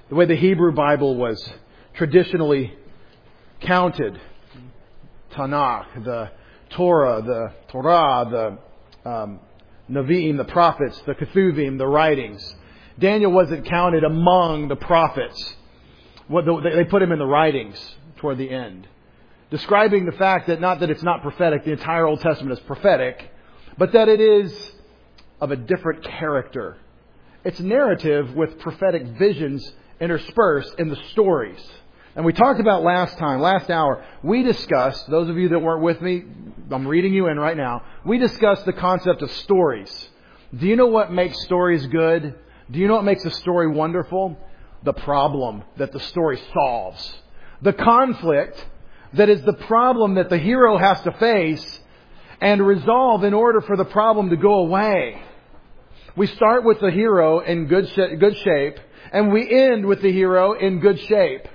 the way the Hebrew Bible was traditionally counted. Tanakh, the Torah, the Nevi'im, the prophets, the Ketuvim, the writings. Daniel wasn't counted among the prophets. They put him in the writings toward the end. Describing the fact that not that it's not prophetic, the entire Old Testament is prophetic, but that it is of a different character. It's narrative with prophetic visions interspersed in the stories. And we talked about last hour, we discussed, those of you that weren't with me, I'm reading you in right now, we discussed the concept of stories. Do you know what makes stories good? Do you know what makes a story wonderful? The problem that the story solves. The conflict that is the problem that the hero has to face and resolve in order for the problem to go away. We start with the hero in good shape, and we end with the hero in good shape.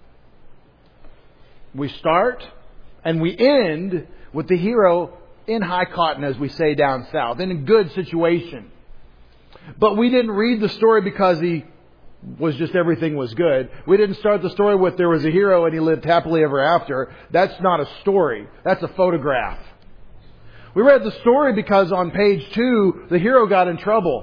We start and we end with the hero in high cotton, as we say down south, in a good situation. But we didn't read the story because everything was good. We didn't start the story with there was a hero and he lived happily ever after. That's not a story. That's a photograph. We read the story because on page 2, the hero got in trouble.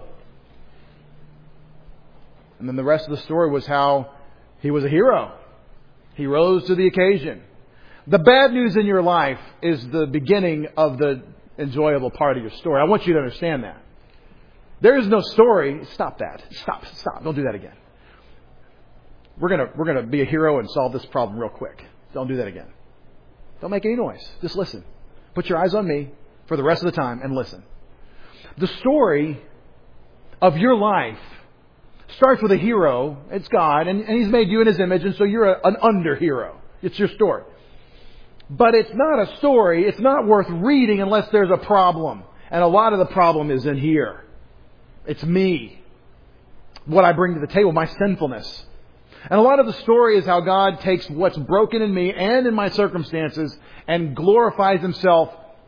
And then the rest of the story was how he was a hero. He rose to the occasion. The bad news in your life is the beginning of the enjoyable part of your story. I want you to understand that. There is no story. Stop that. Stop. Don't do that again. We're gonna be a hero and solve this problem real quick. Don't do that again. Don't make any noise. Just listen. Put your eyes on me for the rest of the time and listen. The story of your life starts with a hero. It's God, and He's made you in His image, and so you're an under-hero. It's your story. But it's not a story. It's not worth reading unless there's a problem. And a lot of the problem is in here. It's me. What I bring to the table, my sinfulness. And a lot of the story is how God takes what's broken in me and in my circumstances and glorifies Himself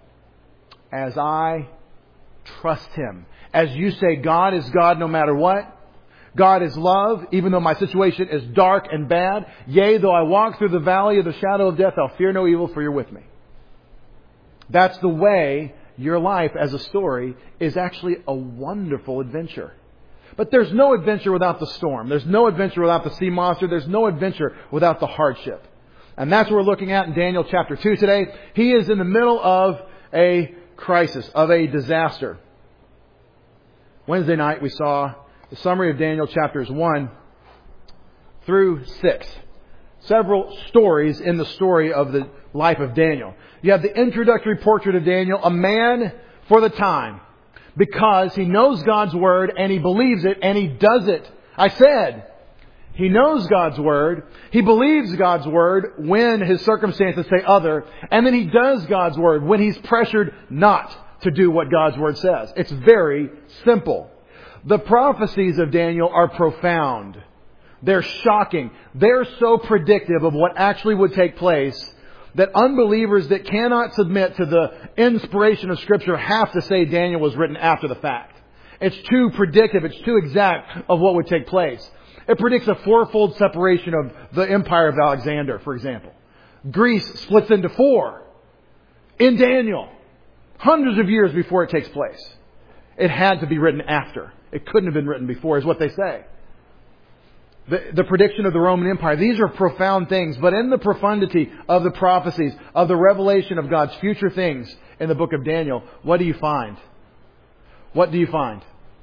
as I trust Him. As you say, God is God no matter what. God is love, even though my situation is dark and bad. Yea, though I walk through the valley of the shadow of death, I'll fear no evil, for you're with me. That's the way your life as a story is actually a wonderful adventure. But there's no adventure without the storm. There's no adventure without the sea monster. There's no adventure without the hardship. And that's what we're looking at in Daniel chapter 2 today. He is in the middle of a crisis, of a disaster. Wednesday night we saw the summary of Daniel chapters 1 through 6. Several stories in the story of the life of Daniel. You have the introductory portrait of Daniel, a man for the time, because he knows God's Word and he believes it and he does it. I said, he knows God's Word, he believes God's Word when his circumstances say other, and then he does God's Word when he's pressured not to do what God's Word says. It's very simple. The prophecies of Daniel are profound. They're shocking. They're so predictive of what actually would take place that unbelievers that cannot submit to the inspiration of Scripture have to say Daniel was written after the fact. It's too predictive. It's too exact of what would take place. It predicts a fourfold separation of the empire of Alexander, for example. Greece splits into 4 in Daniel, hundreds of years before it takes place. It had to be written after. It couldn't have been written before, is what they say. The prediction of the Roman Empire. These are profound things. But in the profundity of the prophecies, of the revelation of God's future things in the book of Daniel, what do you find? What do you find?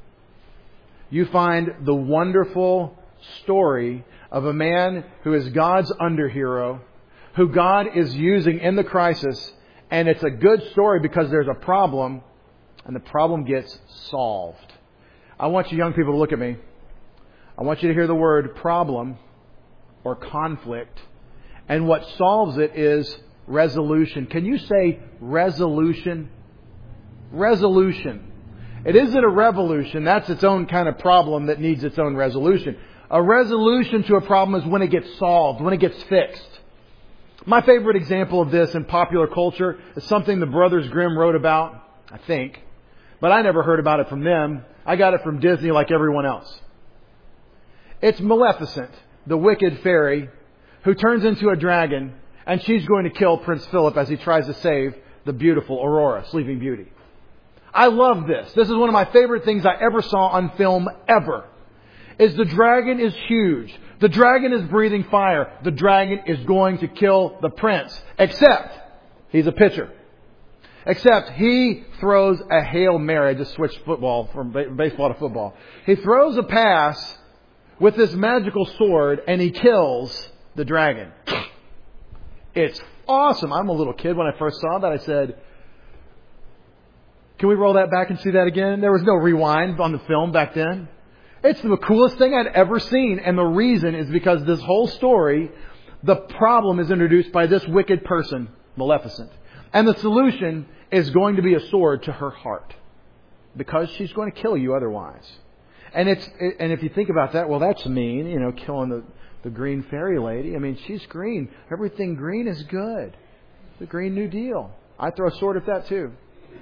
You find the wonderful story of a man who is God's underhero, who God is using in the crisis. And it's a good story because there's a problem, and the problem gets solved. I want you young people to look at me. I want you to hear the word problem or conflict. And what solves it is resolution. Can you say resolution? Resolution. It isn't a revolution. That's its own kind of problem that needs its own resolution. A resolution to a problem is when it gets solved, when it gets fixed. My favorite example of this in popular culture is something the Brothers Grimm wrote about, I think. But I never heard about it from them. I got it from Disney like everyone else. It's Maleficent, the wicked fairy, who turns into a dragon, and she's going to kill Prince Philip as he tries to save the beautiful Aurora, Sleeping Beauty. I love this. This is one of my favorite things I ever saw on film ever. Is the dragon is huge. The dragon is breathing fire. The dragon is going to kill the prince. Except he's a pitcher. Except he throws a Hail Mary. I just switched football from baseball to football. He throws a pass with this magical sword and he kills the dragon. It's awesome. I'm a little kid when I first saw that. I said, can we roll that back and see that again? There was no rewind on the film back then. It's the coolest thing I'd ever seen. And the reason is because this whole story, the problem is introduced by this wicked person, Maleficent. And the solution is going to be a sword to her heart. Because she's going to kill you otherwise. And if you think about that, well, that's mean, killing the green fairy lady. I mean, she's green. Everything green is good. The Green New Deal. I'd throw a sword at that too.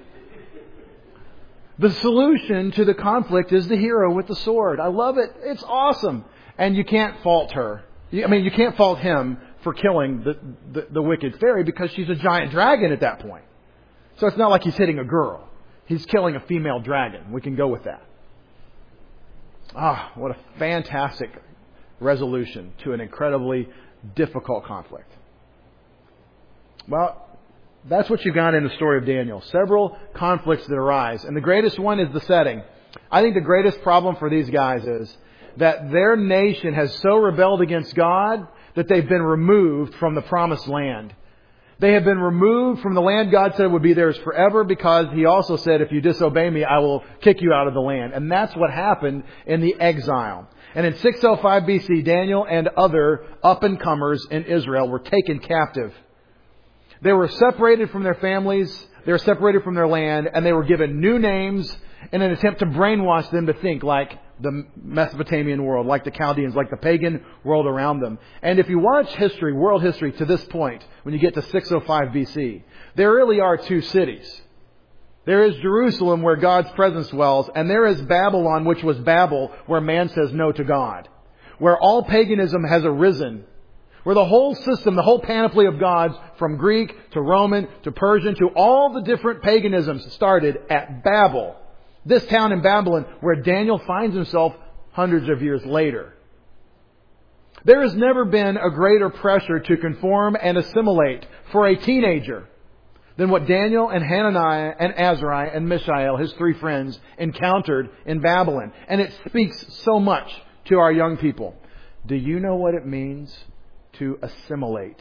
The solution to the conflict is the hero with the sword. I love it. It's awesome. And you can't fault her. You can't fault him for killing the wicked fairy because she's a giant dragon at that point. So it's not like he's hitting a girl. He's killing a female dragon. We can go with that. What a fantastic resolution to an incredibly difficult conflict. Well, that's what you got in the story of Daniel. Several conflicts that arise. And the greatest one is the setting. I think the greatest problem for these guys is that their nation has so rebelled against God that they've been removed from the promised land. They have been removed from the land God said would be theirs forever because He also said, if you disobey me, I will kick you out of the land. And that's what happened in the exile. And in 605 BC, Daniel and other up-and-comers in Israel were taken captive. They were separated from their families, they were separated from their land, and they were given new names in an attempt to brainwash them to think like the Mesopotamian world, like the Chaldeans, like the pagan world around them. And if you watch history, world history to this point, when you get to 605 BC, there really are two cities. There is Jerusalem where God's presence dwells, and there is Babylon, which was Babel, where man says no to God. Where all paganism has arisen. Where the whole system, the whole panoply of gods, from Greek to Roman to Persian to all the different paganisms started at Babel. This town in Babylon where Daniel finds himself hundreds of years later. There has never been a greater pressure to conform and assimilate for a teenager than what Daniel and Hananiah and Azariah and Mishael, his three friends, encountered in Babylon. And it speaks so much to our young people. Do you know what it means to assimilate?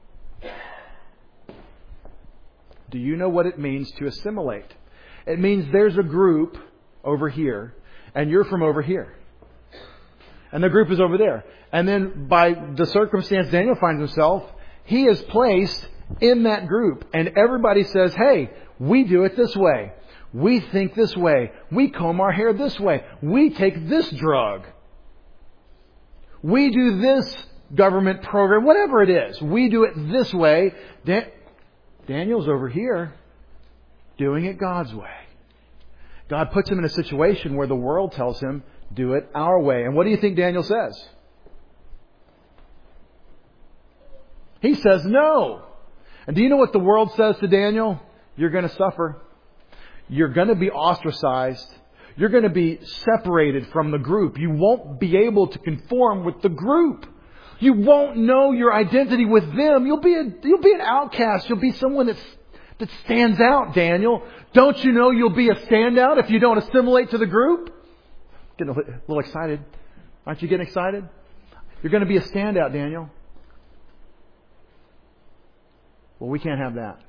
Do you know what it means to assimilate? It means there's a group over here, and you're from over here. And the group is over there. And then by the circumstance Daniel finds himself, he is placed in that group. And everybody says, hey, we do it this way. We think this way. We comb our hair this way. We take this drug. We do this government program, whatever it is. We do it this way. Daniel's over here doing it God's way. God puts him in a situation where the world tells him, do it our way. And what do you think Daniel says? He says no. And do you know what the world says to Daniel? You're going to suffer. You're going to be ostracized. You're going to be separated from the group. You won't be able to conform with the group. You won't know your identity with them. You'll be an outcast. You'll be someone that stands out, Daniel. Don't you know you'll be a standout if you don't assimilate to the group? Getting a little excited. Aren't you getting excited? You're going to be a standout, Daniel. Well, we can't have that.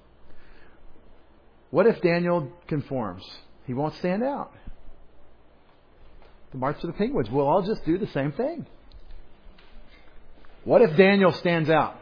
What if Daniel conforms? He won't stand out. The March of the Penguins. We'll all just do the same thing. What if Daniel stands out?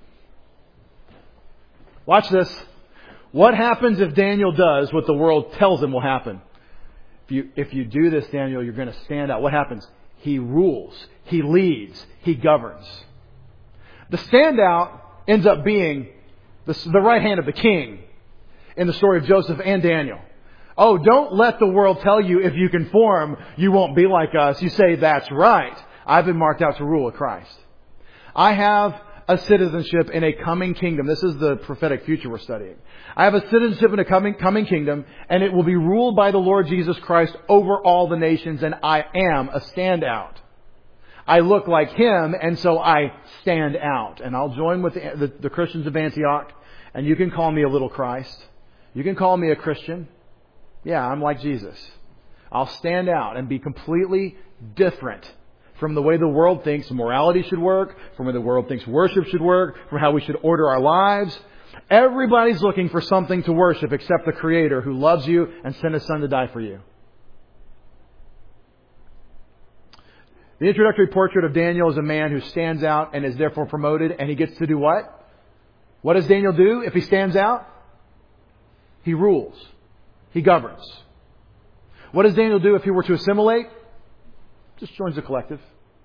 Watch this. What happens if Daniel does what the world tells him will happen? If you do this, Daniel, you're going to stand out. What happens? He rules. He leads. He governs. The standout ends up being the right hand of the king in the story of Joseph and Daniel. Oh, don't let the world tell you if you conform, you won't be like us. You say, that's right. I've been marked out to rule with Christ. I have a citizenship in a coming kingdom. This is the prophetic future we're studying. I have a citizenship in a coming kingdom, and it will be ruled by the Lord Jesus Christ over all the nations, and I am a standout. I look like Him, and so I stand out. And I'll join with the Christians of Antioch, and you can call me a little Christ. You can call me a Christian. Yeah, I'm like Jesus. I'll stand out and be completely different from the way the world thinks morality should work, from the way the world thinks worship should work, from how we should order our lives. Everybody's looking for something to worship except the Creator who loves you and sent His Son to die for you. The introductory portrait of Daniel is a man who stands out and is therefore promoted, and he gets to do what? What does Daniel do if he stands out? He rules. He governs. What does Daniel do if he were to assimilate? Just joins the collective.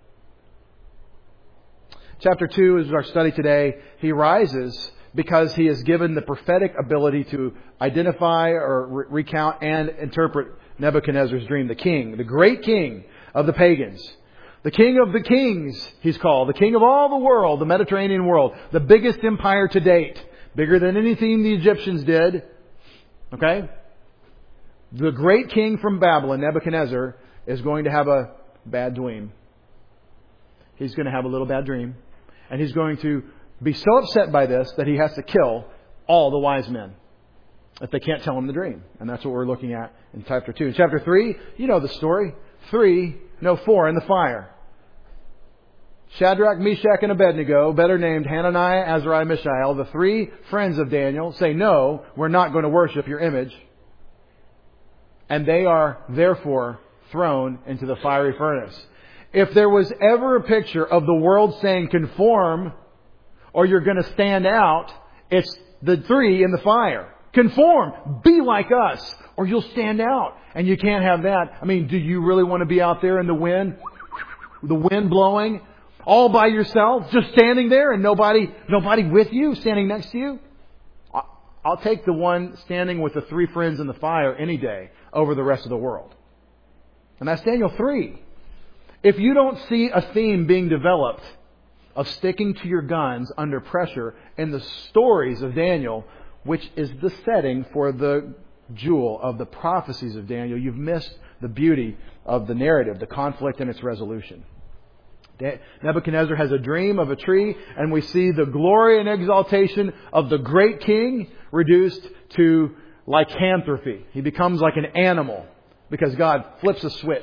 Chapter 2 is our study today. He rises because he is given the prophetic ability to identify or recount and interpret Nebuchadnezzar's dream. The king, the great king of the pagans. The king of the kings, he's called. The king of all the world, the Mediterranean world. The biggest empire to date. Bigger than anything the Egyptians did. Okay? The great king from Babylon, Nebuchadnezzar, is going to have a bad dream. He's going to have a little bad dream. And he's going to be so upset by this that he has to kill all the wise men if they can't tell him the dream. And that's what we're looking at in chapter 2. In chapter 3, you know the story. 4 in the fire. Shadrach, Meshach, and Abednego, better named Hananiah, Azariah, Mishael, the 3 friends of Daniel, say, no, we're not going to worship your image. And they are therefore thrown into the fiery furnace. If there was ever a picture of the world saying conform or you're going to stand out, it's the 3 in the fire. Conform. Be like us or you'll stand out. And you can't have that. I mean, do you really want to be out there in the wind blowing all by yourself, just standing there and nobody with you, standing next to you? I'll take the one standing with the 3 friends in the fire any day over the rest of the world. And that's Daniel 3. If you don't see a theme being developed of sticking to your guns under pressure in the stories of Daniel, which is the setting for the jewel of the prophecies of Daniel, you've missed the beauty of the narrative, the conflict and its resolution. Nebuchadnezzar has a dream of a tree, and we see the glory and exaltation of the great king reduced to lycanthropy. He becomes like an animal because God flips a switch.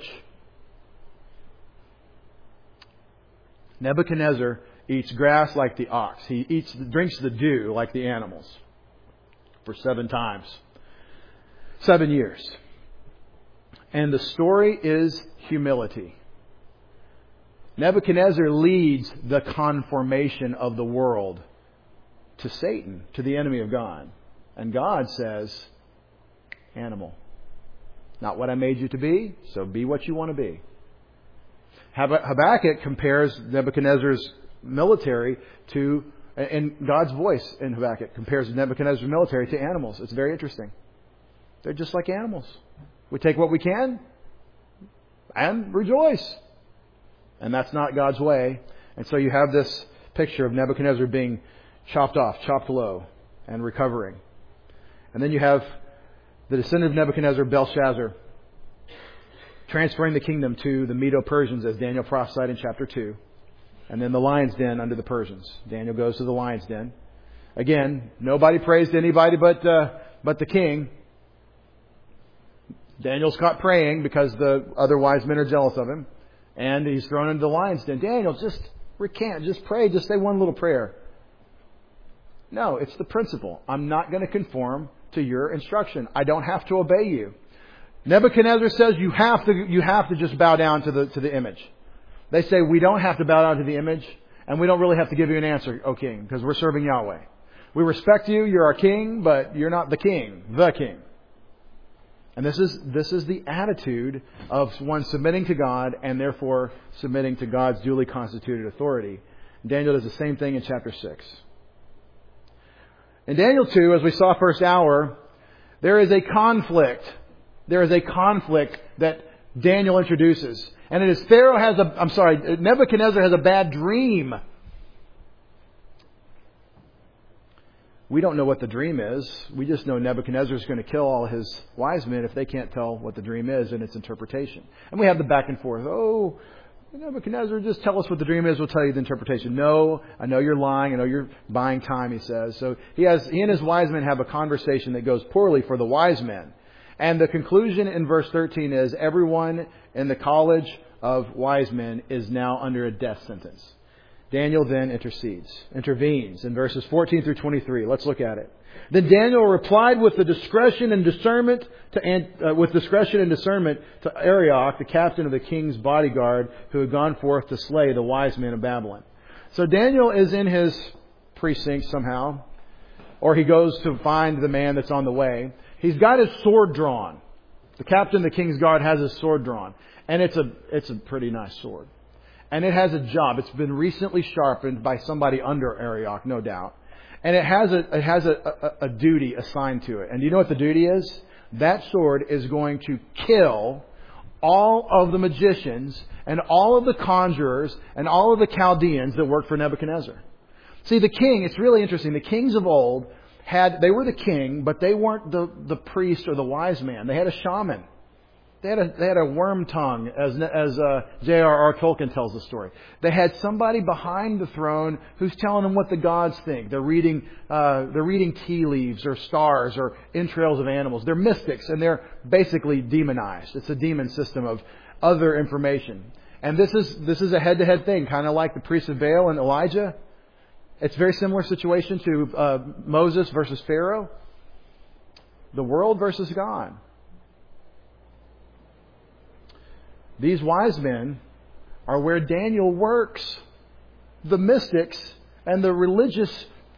Nebuchadnezzar eats grass like the ox. He drinks the dew like the animals for 7 times. 7 years. And the story is humility. Nebuchadnezzar leads the conformation of the world to Satan, to the enemy of God. And God says, animal. Not what I made you to be, so be what you want to be. Habakkuk compares Nebuchadnezzar's military to, and God's voice in Habakkuk compares Nebuchadnezzar's military to animals. It's very interesting. They're just like animals. We take what we can and rejoice. And that's not God's way. And so you have this picture of Nebuchadnezzar being chopped off, chopped low, and recovering. And then you have the descendant of Nebuchadnezzar, Belshazzar, transferring the kingdom to the Medo-Persians as Daniel prophesied in chapter 2. And then the lion's den under the Persians. Daniel goes to the lion's den. Again, nobody prays to anybody but the king. Daniel's caught praying because the other wise men are jealous of him. And he's thrown into the lion's den. Daniel, just recant, just pray, just say one little prayer. No, it's the principle. I'm not going to conform to your instruction. I don't have to obey you. Nebuchadnezzar says you have to just bow down to the image. They say we don't have to bow down to the image, and we don't really have to give you an answer, O king, because we're serving Yahweh. We respect you, you're our king, but you're not the king, the king. And this is the attitude of one submitting to God and therefore submitting to God's duly constituted authority. Daniel does the same thing in chapter 6. In Daniel 2, as we saw first hour, there is a conflict. There is a conflict that Daniel introduces. And it is Nebuchadnezzar has a bad dream. We don't know what the dream is. We just know Nebuchadnezzar is going to kill all his wise men if they can't tell what the dream is and its interpretation. And we have the back and forth. Oh, Nebuchadnezzar, just tell us what the dream is. We'll tell you the interpretation. No, I know you're lying. I know you're buying time, he says. So he and his wise men have a conversation that goes poorly for the wise men. And the conclusion in verse 13 is everyone in the college of wise men is now under a death sentence. Daniel then intervenes in verses 14 through 23. Let's look at it. Then Daniel replied with discretion and discernment to Arioch, the captain of the king's bodyguard, who had gone forth to slay the wise men of Babylon. So Daniel is in his precinct somehow, or he goes to find the man that's on the way. He's got his sword drawn. The captain of the king's guard has his sword drawn, and it's a pretty nice sword. And it has a job. It's been recently sharpened by somebody under Arioch, no doubt. And it has a duty assigned to it. And do you know what the duty is? That sword is going to kill all of the magicians and all of the conjurers and all of the Chaldeans that worked for Nebuchadnezzar. See, the king, it's really interesting. The kings of old they were the king, but they weren't the priest or the wise man. They had a shaman. They had a worm tongue, as J.R.R. Tolkien tells the story. They had somebody behind the throne who's telling them what the gods think. They're reading tea leaves or stars or entrails of animals. They're mystics, and they're basically demonized. It's a demon system of other information. And this is a head-to-head thing, kind of like the priests of Baal and Elijah. It's a very similar situation to Moses versus Pharaoh. The world versus God. These wise men are where Daniel works. The mystics and the religious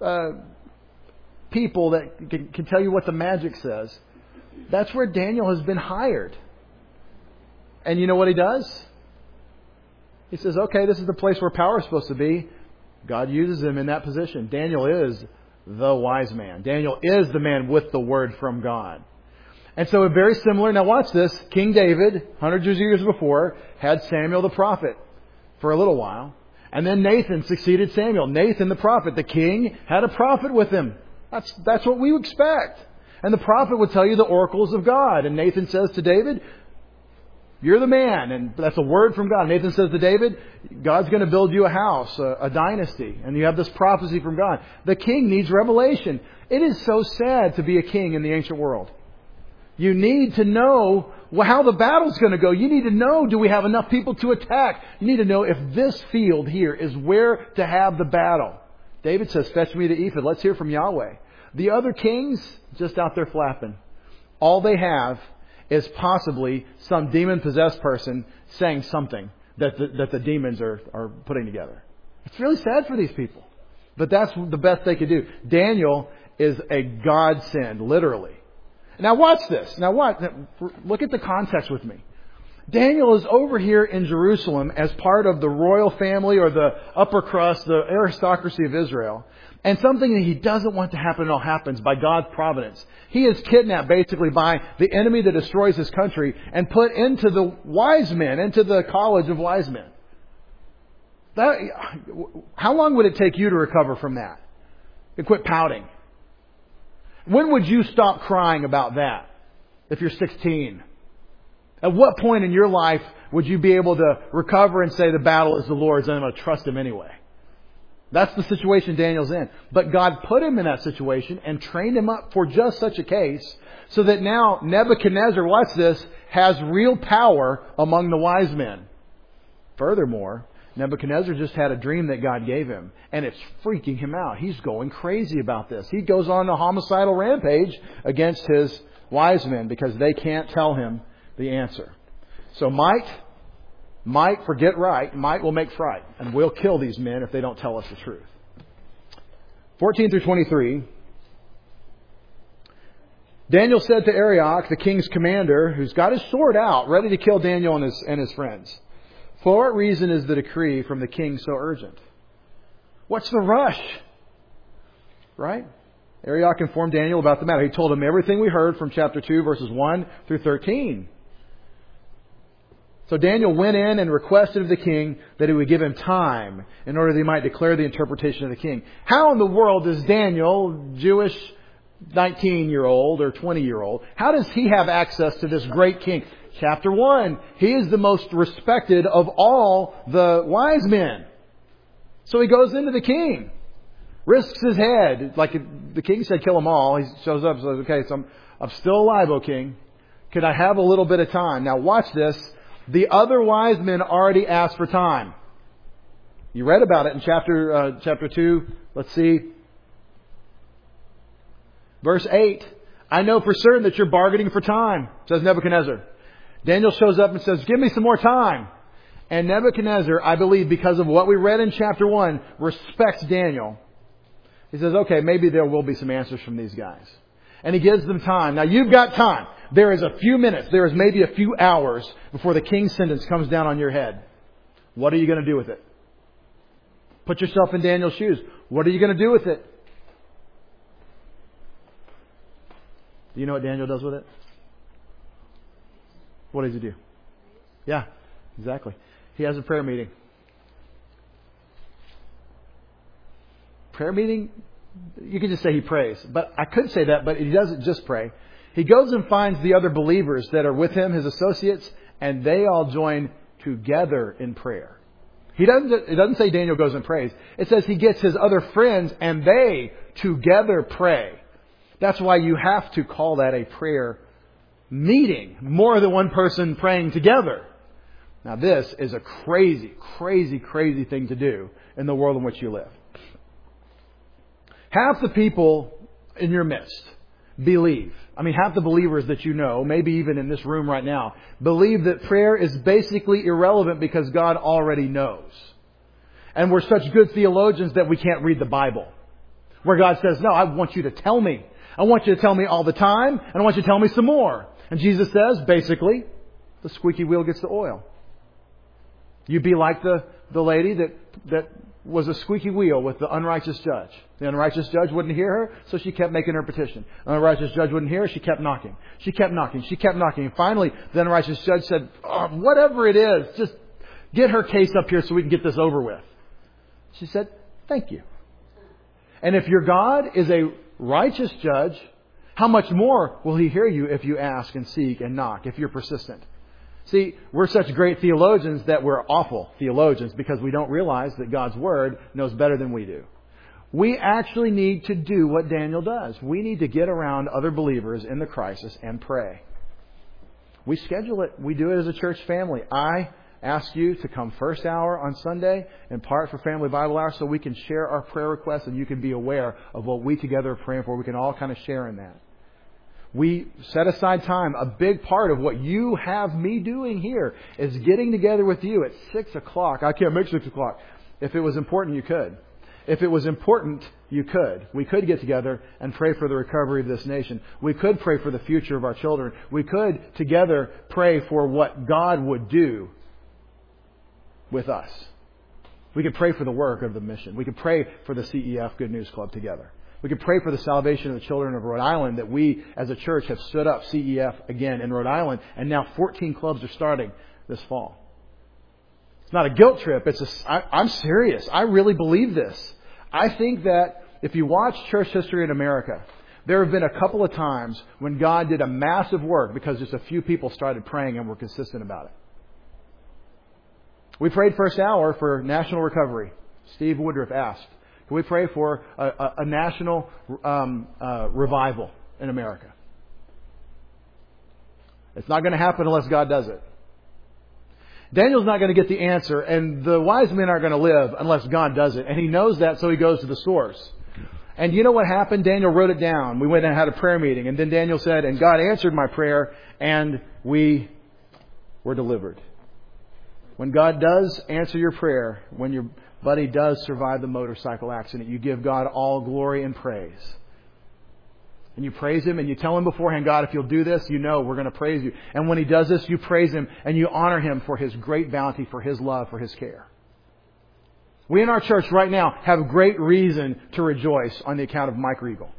people that can tell you what the magic says. That's where Daniel has been hired. And you know what he does? He says, okay, this is the place where power is supposed to be. God uses him in that position. Daniel is the wise man. Daniel is the man with the word from God. And so very similar. Now watch this. King David, hundreds of years before, had Samuel the prophet for a little while. And then Nathan succeeded Samuel. Nathan the prophet. The king had a prophet with him. That's what we expect. And the prophet would tell you the oracles of God. And Nathan says to David, you're the man. And that's a word from God. Nathan says to David, God's going to build you a house, a dynasty. And you have this prophecy from God. The king needs revelation. It is so sad to be a king in the ancient world. You need to know how the battle's going to go. You need to know, do we have enough people to attack? You need to know if this field here is where to have the battle. David says, fetch me the ephod. Let's hear from Yahweh. The other kings, just out there flapping. All they have is possibly some demon-possessed person saying something that the demons are putting together. It's really sad for these people. But that's the best they could do. Daniel is a godsend, literally. Now watch this. Look at the context with me. Daniel is over here in Jerusalem as part of the royal family or the upper crust, the aristocracy of Israel. And something that he doesn't want to happen at all happens by God's providence. He is kidnapped basically by the enemy that destroys his country and put into the wise men, into the college of wise men. How long would it take you to recover from that? And quit pouting. When would you stop crying about that if you're 16? At what point in your life would you be able to recover and say the battle is the Lord's and I'm going to trust Him anyway? That's the situation Daniel's in. But God put him in that situation and trained him up for just such a case so that now Nebuchadnezzar, watch this, has real power among the wise men. Furthermore, Nebuchadnezzar just had a dream that God gave him, and it's freaking him out. He's going crazy about this. He goes on a homicidal rampage against his wise men because they can't tell him the answer. So might forget right, might will make fright, and we'll kill these men if they don't tell us the truth. 14 through 23. Daniel said to Arioch, the king's commander, who's got his sword out, ready to kill Daniel and his friends, for what reason is the decree from the king so urgent? What's the rush? Right? Arioch informed Daniel about the matter. He told him everything we heard from chapter 2, verses 1 through 13. So Daniel went in and requested of the king that he would give him time in order that he might declare the interpretation of the king. How in the world does Daniel, Jewish 19-year-old or 20-year-old, how does he have access to this great king? Chapter 1, he is the most respected of all the wise men. So he goes into the king, risks his head. Like the king said, kill them all. He shows up and says, okay, so I'm still alive, O king. Could I have a little bit of time? Now watch this. The other wise men already asked for time. You read about it in chapter 2. Let's see. Verse 8. I know for certain that you're bargaining for time, says Nebuchadnezzar. Daniel shows up and says, give me some more time. And Nebuchadnezzar, I believe, because of what we read in chapter 1, respects Daniel. He says, okay, maybe there will be some answers from these guys. And he gives them time. Now you've got time. There is a few minutes. There is maybe a few hours before the king's sentence comes down on your head. What are you going to do with it? Put yourself in Daniel's shoes. What are you going to do with it? Do you know what Daniel does with it? What does he do? Yeah, exactly. He has a prayer meeting. Prayer meeting? You could just say he prays. But I could say that, but he doesn't just pray. He goes and finds the other believers that are with him, his associates, and they all join together in prayer. It doesn't say Daniel goes and prays. It says he gets his other friends and they together pray. That's why you have to call that a prayer meeting. More than one person praying together. Now this is a crazy, crazy, crazy thing to do in the world in which you live. Half the people in your midst believe. Half the believers that you know, maybe even in this room right now, believe that prayer is basically irrelevant because God already knows. And we're such good theologians that we can't read the Bible. Where God says, no, I want you to tell me. I want you to tell me all the time, and I want you to tell me some more. And Jesus says, basically, the squeaky wheel gets the oil. You be like the lady that was a squeaky wheel with the unrighteous judge. The unrighteous judge wouldn't hear her, so she kept making her petition. The unrighteous judge wouldn't hear her, she kept knocking. She kept knocking. She kept knocking. And finally, the unrighteous judge said, whatever it is, just get her case up here so we can get this over with. She said, thank you. And if your God is a righteous judge, how much more will He hear you if you ask and seek and knock, if you're persistent? See, we're such great theologians that we're awful theologians because we don't realize that God's Word knows better than we do. We actually need to do what Daniel does. We need to get around other believers in the crisis and pray. We schedule it. We do it as a church family. I ask you to come first hour on Sunday in part for Family Bible Hour so we can share our prayer requests and you can be aware of what we together are praying for. We can all kind of share in that. We set aside time. A big part of what you have me doing here is getting together with you at 6 o'clock. I can't make 6 o'clock. If it was important, you could. If it was important, you could. We could get together and pray for the recovery of this nation. We could pray for the future of our children. We could together pray for what God would do with us. We could pray for the work of the mission. We could pray for the CEF Good News Club together. We could pray for the salvation of the children of Rhode Island, that we as a church have stood up CEF again in Rhode Island, and now 14 clubs are starting this fall. It's not a guilt trip. I'm serious. I really believe this. I think that if you watch church history in America, there have been a couple of times when God did a massive work because just a few people started praying and were consistent about it. We prayed first hour for national recovery. Steve Woodruff asked, can we pray for a national revival in America? It's not going to happen unless God does it. Daniel's not going to get the answer, and the wise men aren't going to live unless God does it. And he knows that, so he goes to the source. And you know what happened? Daniel wrote it down. We went and had a prayer meeting, and then Daniel said, and God answered my prayer, and we were delivered. When God does answer your prayer, when your buddy does survive the motorcycle accident, you give God all glory and praise. And you praise Him and you tell Him beforehand, God, if you'll do this, you know we're going to praise you. And when He does this, you praise Him and you honor Him for His great bounty, for His love, for His care. We in our church right now have great reason to rejoice on the account of Mike Regal.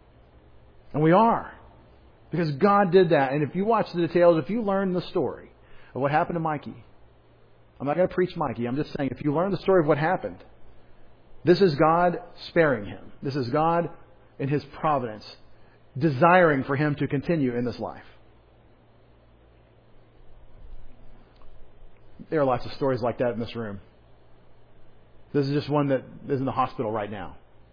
And we are. Because God did that. And if you watch the details, if you learn the story, of what happened to Mikey. I'm not going to preach Mikey. I'm just saying, if you learn the story of what happened, this is God sparing him. This is God in His providence desiring for him to continue in this life. There are lots of stories like that in this room. This is just one that is in the hospital right now.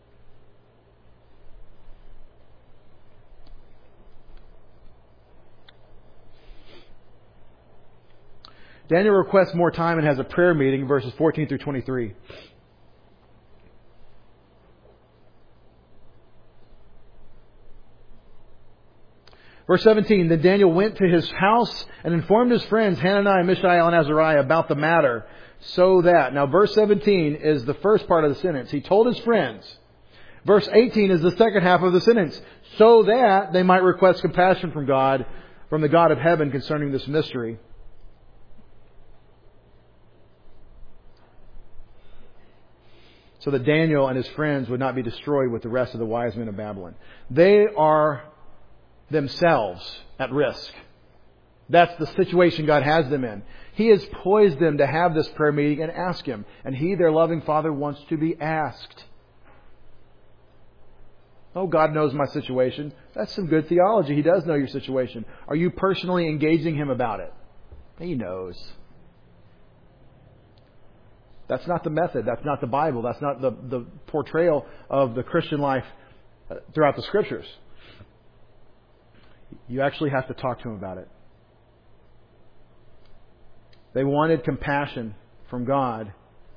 Daniel requests more time and has a prayer meeting, verses 14 through 23. Verse 17, then Daniel went to his house and informed his friends, Hananiah, Mishael, and Azariah, about the matter, so that... Now, verse 17 is the first part of the sentence. He told his friends. Verse 18 is the second half of the sentence. So that they might request compassion from God, from the God of heaven, concerning this mystery. So that Daniel and his friends would not be destroyed with the rest of the wise men of Babylon. They are themselves at risk. That's the situation God has them in. He has poised them to have this prayer meeting and ask Him. And He, their loving Father, wants to be asked. Oh, God knows my situation. That's some good theology. He does know your situation. Are you personally engaging Him about it? He knows. That's not the method. That's not the Bible. That's not the portrayal of the Christian life throughout the Scriptures. You actually have to talk to Him about it. They wanted compassion from God.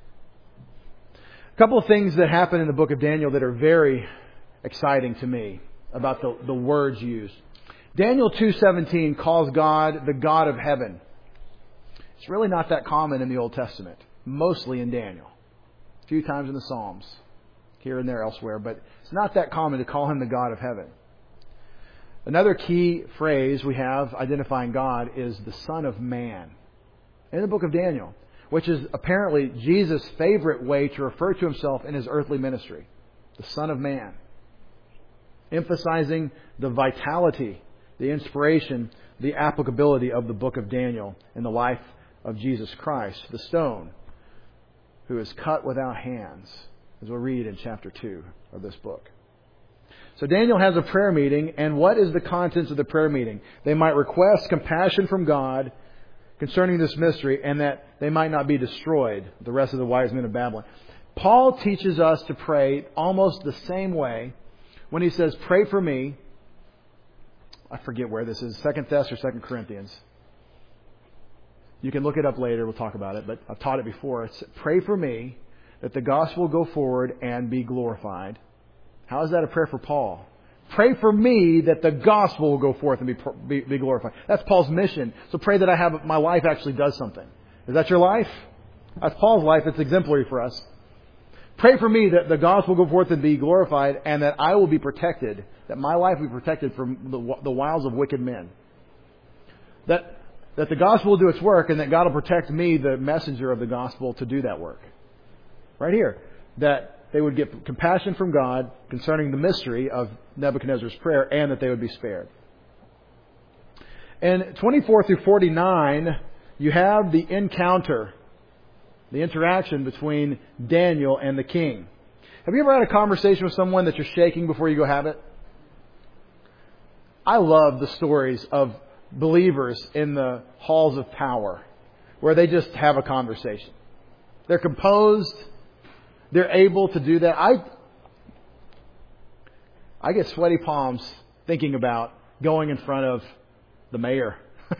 A couple of things that happen in the book of Daniel that are very exciting to me about the words used. Daniel 2:17 calls God the God of heaven. It's really not that common in the Old Testament. Mostly in Daniel. A few times in the Psalms. Here and there elsewhere. But it's not that common to call Him the God of heaven. Another key phrase we have identifying God is the Son of Man. In the book of Daniel. Which is apparently Jesus' favorite way to refer to Himself in His earthly ministry. The Son of Man. Emphasizing the vitality, the inspiration, the applicability of the book of Daniel in the life of Jesus Christ, the stone who is cut without hands, as we'll read in chapter 2 of this book. So Daniel has a prayer meeting, and what is the contents of the prayer meeting? They might request compassion from God concerning this mystery, and that they might not be destroyed, the rest of the wise men of Babylon. Paul teaches us to pray almost the same way when he says, pray for me. I forget where this is, 2 Thess or 2 Corinthians. You can look it up later. We'll talk about it. But I've taught it before. It's pray for me that the gospel will go forward and be glorified. How is that a prayer for Paul? Pray for me that the gospel will go forth and be glorified. That's Paul's mission. So pray that my life actually does something. Is that your life? That's Paul's life. It's exemplary for us. Pray for me that the gospel will go forth and be glorified, and that I will be protected. That my life will be protected from the wiles of wicked men. That the gospel will do its work, and that God will protect me, the messenger of the gospel, to do that work. Right here. That they would get compassion from God concerning the mystery of Nebuchadnezzar's prayer, and that they would be spared. In 24 through 49, you have the encounter, the interaction between Daniel and the king. Have you ever had a conversation with someone that you're shaking before you go have it? I love the stories of believers in the halls of power where they just have a conversation. They're composed. They're able to do that. I get sweaty palms thinking about going in front of the mayor,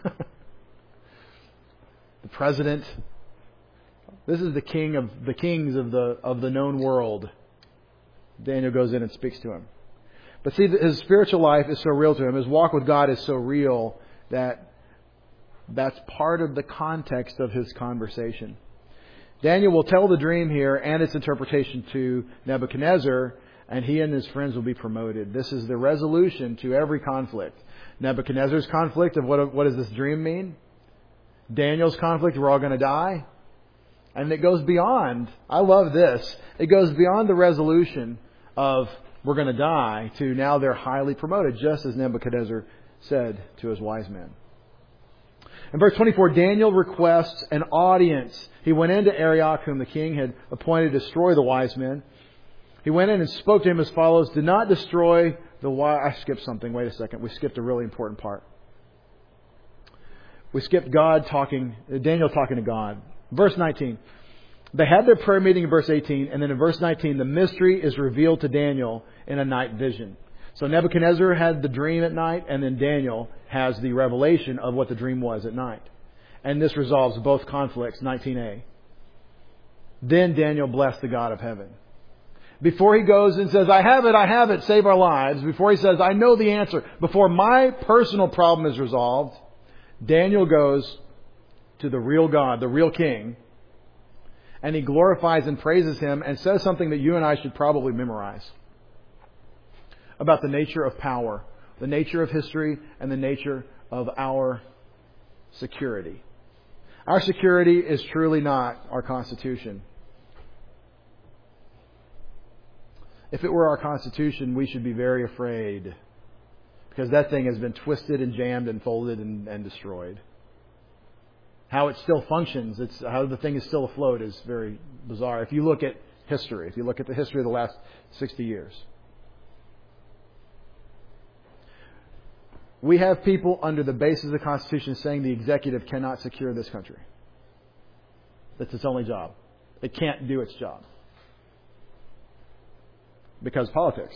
the president. This is the king of the kings of the known world. Daniel goes in and speaks to him. But see, his spiritual life is so real to him. His walk with God is so real that's part of the context of his conversation. Daniel will tell the dream here and its interpretation to Nebuchadnezzar, and he and his friends will be promoted. This is the resolution to every conflict. Nebuchadnezzar's conflict of what does this dream mean? Daniel's conflict, we're all going to die. And it goes beyond, I love this, it goes beyond the resolution of we're going to die to now they're highly promoted, just as Nebuchadnezzar said to his wise men. In verse 24, Daniel requests an audience. He went into Arioch, whom the king had appointed to destroy the wise men. He went in and spoke to him as follows: do not destroy the wise... I skipped something. Wait a second. We skipped a really important part. We skipped Daniel talking to God. Verse 19. They had their prayer meeting in verse 18, and then in verse 19, the mystery is revealed to Daniel in a night vision. So Nebuchadnezzar had the dream at night, and then Daniel has the revelation of what the dream was at night. And this resolves both conflicts, 19a. Then Daniel blessed the God of heaven. Before he goes and says, I have it, save our lives. Before he says, I know the answer. Before my personal problem is resolved, Daniel goes to the real God, the real King, and he glorifies and praises Him and says something that you and I should probably memorize about the nature of power, the nature of history, and the nature of our security. Our security is truly not our Constitution. If it were our Constitution, we should be very afraid, because that thing has been twisted and jammed and folded and destroyed. How it still functions, how the thing is still afloat is very bizarre. If you look at history, if you look at the history of the last 60 years. We have people under the basis of the Constitution saying the executive cannot secure this country. That's its only job. It can't do its job. Because politics.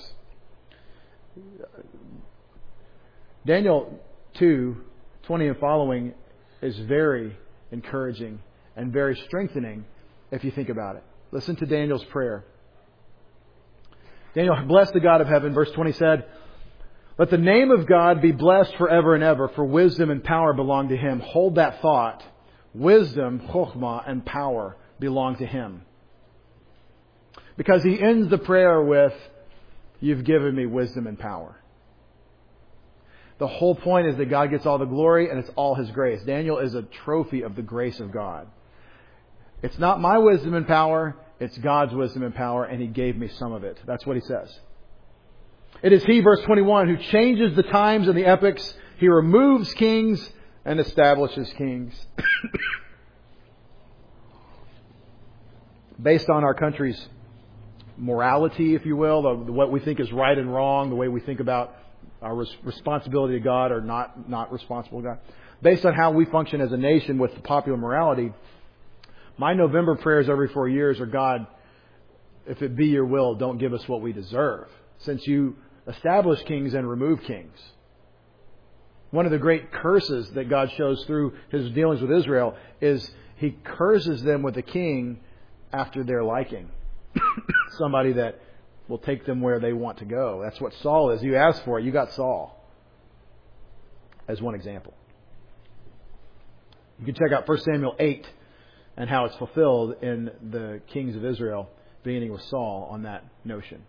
Daniel 2:20 and following is very encouraging and very strengthening if you think about it. Listen to Daniel's prayer. Daniel blessed the God of heaven. Verse 20 said, let the name of God be blessed forever and ever, for wisdom and power belong to Him. Hold that thought. Wisdom, chokhmah, and power belong to Him. Because he ends the prayer with, you've given me wisdom and power. The whole point is that God gets all the glory and it's all His grace. Daniel is a trophy of the grace of God. It's not my wisdom and power, it's God's wisdom and power, and He gave me some of it. That's what he says. It is He, verse 21, who changes the times and the epochs. He removes kings and establishes kings. Based on our country's morality, if you will, what we think is right and wrong, the way we think about our responsibility to God or not responsible to God. Based on how we function as a nation with the popular morality, my November prayers every 4 years are, God, if it be your will, don't give us what we deserve, since you establish kings and remove kings. One of the great curses that God shows through His dealings with Israel is He curses them with a king after their liking. Somebody that will take them where they want to go. That's what Saul is. You asked for it. You got Saul. As one example. You can check out 1 Samuel 8 and how it's fulfilled in the kings of Israel, beginning with Saul, on that notion.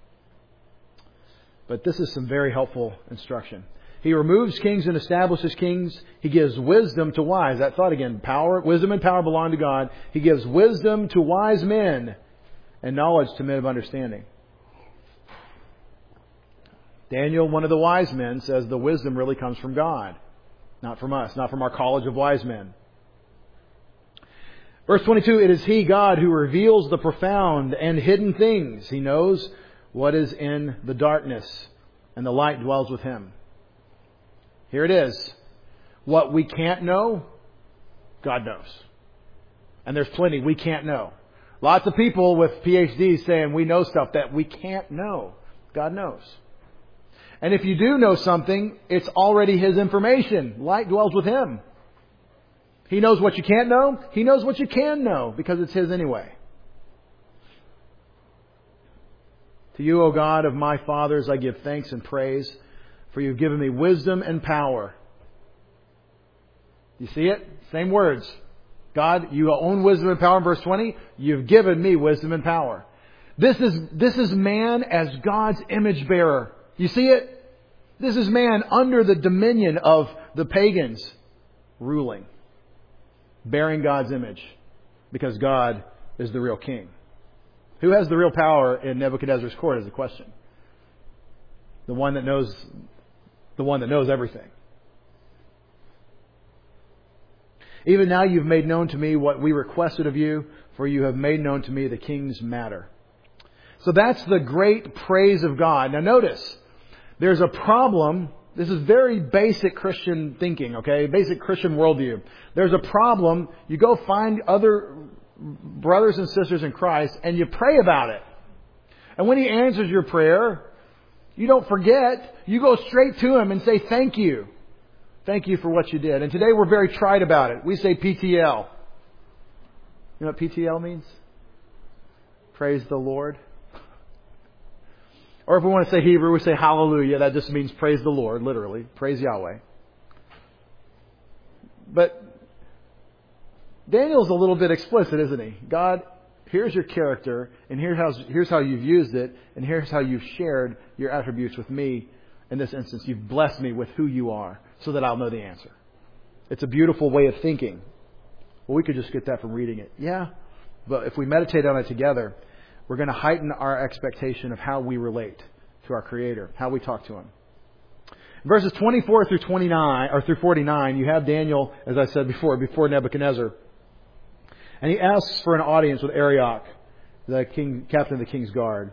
But this is some very helpful instruction. He removes kings and establishes kings. He gives wisdom to wise. That thought again. Wisdom and power belong to God. He gives wisdom to wise men and knowledge to men of understanding. Daniel, one of the wise men, says the wisdom really comes from God. Not from us. Not from our college of wise men. Verse 22, it is He, God, who reveals the profound and hidden things. He knows what is in the darkness, and the light dwells with Him. Here it is. What we can't know, God knows. And there's plenty we can't know. Lots of people with PhDs saying we know stuff that we can't know. God knows. And if you do know something, it's already His information. Light dwells with Him. He knows what you can't know. He knows what you can know because it's His anyway. To You, O God of my fathers, I give thanks and praise, for You've given me wisdom and power. You see it? Same words. God, You own wisdom and power in verse 20. You've given me wisdom and power. This is man as God's image bearer. You see it? This is man under the dominion of the pagans ruling, bearing God's image, because God is the real king. Who has the real power in Nebuchadnezzar's court is the question. The one that knows everything. Even now you've made known to me what we requested of you, for you have made known to me the king's matter. So that's the great praise of God. Now notice, there's a problem. This is very basic Christian thinking, okay? Basic Christian worldview. There's a problem. You go find other brothers and sisters in Christ and you pray about it. And when He answers your prayer, you don't forget. You go straight to Him and say, thank you. Thank you for what you did. And today we're very trite about it. We say PTL. You know what PTL means? Praise the Lord. Or if we want to say Hebrew, we say hallelujah. That just means praise the Lord, literally. Praise Yahweh. But Daniel's a little bit explicit, isn't he? God, here's your character, and here's how you've used it, and here's how you've shared your attributes with me. In this instance, you've blessed me with who you are, so that I'll know the answer. It's a beautiful way of thinking. Well, we could just get that from reading it. Yeah, but if we meditate on it together, we're going to heighten our expectation of how we relate to our Creator, how we talk to Him. Verses 24 through 29, or through 49, you have Daniel, as I said before Nebuchadnezzar. And he asks for an audience with Arioch, the captain of the king's guard.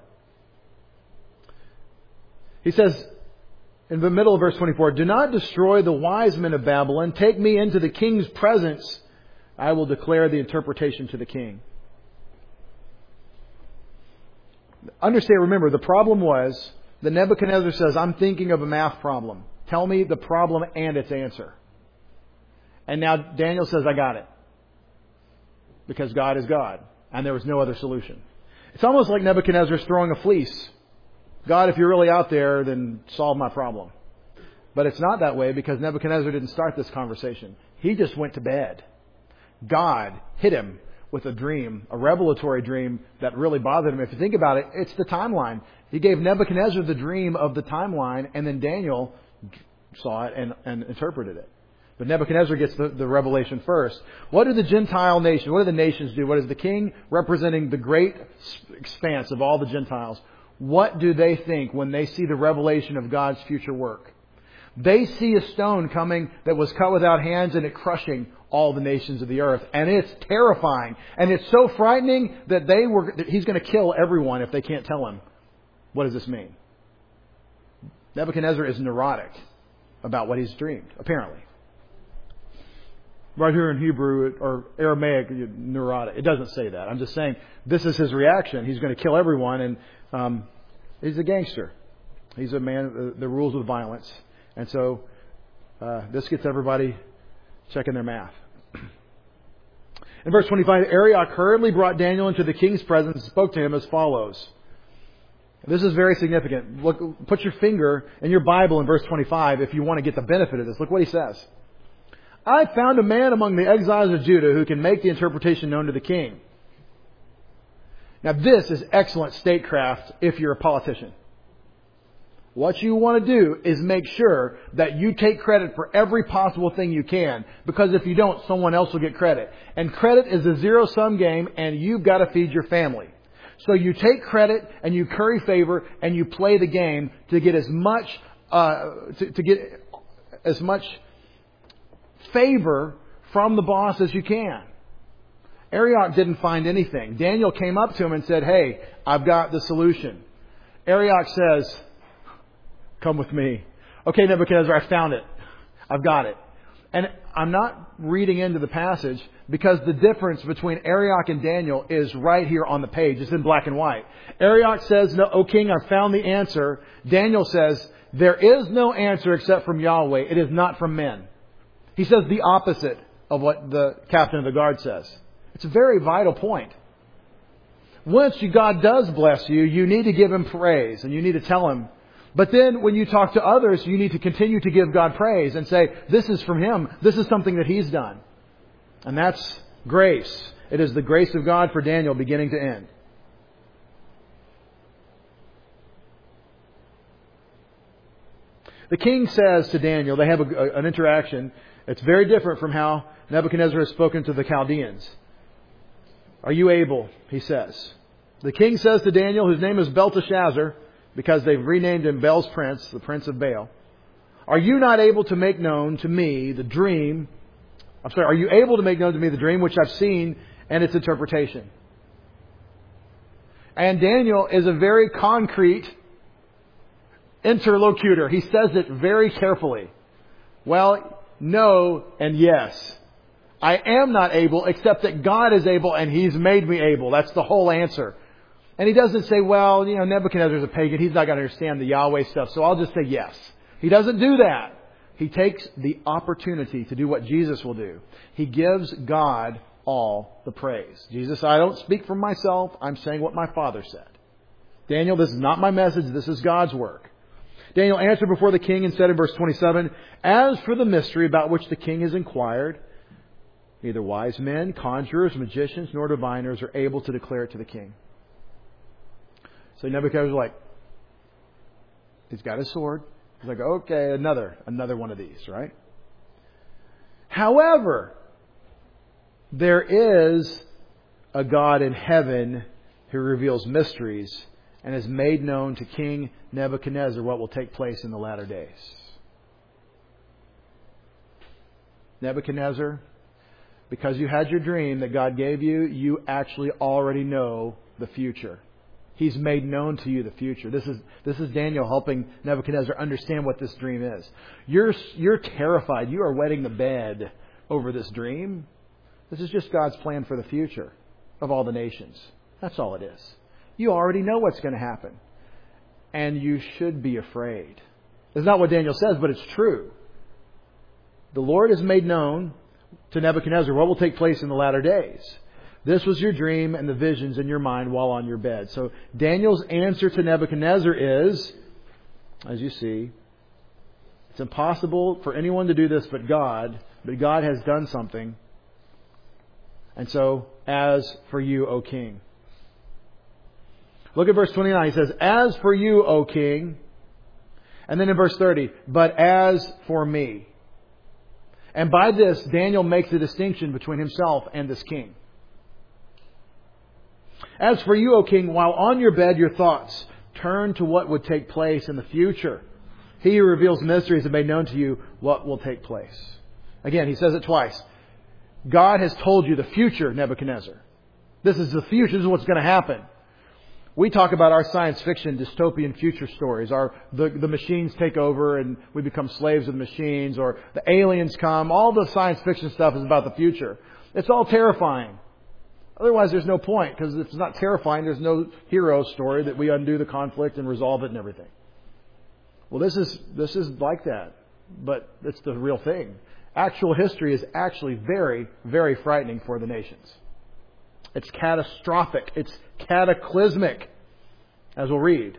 He says, in the middle of verse 24, do not destroy the wise men of Babylon. Take me into the king's presence. I will declare the interpretation to the king. Understand, remember, the problem was that Nebuchadnezzar says, I'm thinking of a math problem. Tell me the problem and its answer. And now Daniel says, I got it. Because God is God. And there was no other solution. It's almost like Nebuchadnezzar's throwing a fleece. God, if you're really out there, then solve my problem. But it's not that way because Nebuchadnezzar didn't start this conversation. He just went to bed. God hit him with a dream, a revelatory dream that really bothered him. If you think about it, it's the timeline. He gave Nebuchadnezzar the dream of the timeline, and then Daniel saw it and interpreted it. But Nebuchadnezzar gets the revelation first. What do the Gentile nations, what do the nations do? What is the king representing the great expanse of all the Gentiles? What do they think when they see the revelation of God's future work? They see a stone coming that was cut without hands and it crushing all the nations of the earth. And it's terrifying. And it's so frightening that he's going to kill everyone if they can't tell him. What does this mean? Nebuchadnezzar is neurotic about what he's dreamed, apparently. Right here in Hebrew or Aramaic, neurotic. It doesn't say that. I'm just saying this is his reaction. He's going to kill everyone, and he's a gangster. He's a man that rules with violence. And so this gets everybody checking their math. In verse 25, Arioch hurriedly brought Daniel into the king's presence and spoke to him as follows. This is very significant. Look, put your finger in your Bible in verse 25 if you want to get the benefit of this. Look what he says. I found a man among the exiles of Judah who can make the interpretation known to the king. Now this is excellent statecraft if you're a politician. What you want to do is make sure that you take credit for every possible thing you can. Because if you don't, someone else will get credit. And credit is a zero-sum game and you've got to feed your family. So you take credit and you curry favor and you play the game to get as much, favor from the boss as you can. Arioch didn't find anything. Daniel came up to him and said, hey, I've got the solution. Arioch says, come with me. Okay, Nebuchadnezzar, I found it. I've got it. And I'm not reading into the passage because the difference between Arioch and Daniel is right here on the page. It's in black and white. Arioch says, no, O king, I found the answer. Daniel says, there is no answer except from Yahweh. It is not from men. He says the opposite of what the captain of the guard says. It's a very vital point. Once God does bless you, you need to give Him praise and you need to tell Him. But then when you talk to others, you need to continue to give God praise and say, this is from Him. This is something that He's done. And that's grace. It is the grace of God for Daniel beginning to end. The king says to Daniel, they have an interaction. It's very different from how Nebuchadnezzar has spoken to the Chaldeans. Are you able? He says. The king says to Daniel, whose name is Belteshazzar, because they've renamed him Bel's prince, the prince of Baal. Are you not able to make known to me the dream Are you able to make known to me the dream which I've seen and its interpretation? And Daniel is a very concrete interlocutor. He says it very carefully. Well, no and yes. I am not able, except that God is able and He's made me able. That's the whole answer. And he doesn't say, well, Nebuchadnezzar's a pagan. He's not going to understand the Yahweh stuff, so I'll just say yes. He doesn't do that. He takes the opportunity to do what Jesus will do. He gives God all the praise. Jesus, I don't speak from myself. I'm saying what my Father said. Daniel, this is not my message. This is God's work. Daniel answered before the king and said in verse 27, as for the mystery about which the king has inquired, neither wise men, conjurers, magicians, nor diviners are able to declare it to the king. So Nebuchadnezzar's like, he's got his sword. He's like, okay, another one of these, right? However, there is a God in heaven who reveals mysteries and has made known to King Nebuchadnezzar what will take place in the latter days. Nebuchadnezzar, because you had your dream that God gave you, you actually already know the future. He's made known to you the future. This is Daniel helping Nebuchadnezzar understand what this dream is. You're terrified. You are wetting the bed over this dream. This is just God's plan for the future of all the nations. That's all it is. You already know what's going to happen. And you should be afraid. It's not what Daniel says, but it's true. The Lord has made known to Nebuchadnezzar what will take place in the latter days. This was your dream and the visions in your mind while on your bed. So Daniel's answer to Nebuchadnezzar is, as you see, it's impossible for anyone to do this but God has done something. And so, as for you, O king. Look at verse 29. He says, as for you, O king. And then in verse 30, but as for me. And by this, Daniel makes a distinction between himself and this king. As for you, O king, while on your bed your thoughts turn to what would take place in the future. He who reveals mysteries has made known to you what will take place. Again, he says it twice. God has told you the future, Nebuchadnezzar. This is the future. This is what's going to happen. We talk about our science fiction dystopian future stories. The machines take over and we become slaves of the machines, or the aliens come. All the science fiction stuff is about the future. It's all terrifying. Otherwise, there's no point, because if it's not terrifying, there's no hero story that we undo the conflict and resolve it and everything. Well, this is like that, but it's the real thing. Actual history is actually very, very frightening for the nations. It's catastrophic. It's cataclysmic, as we'll read.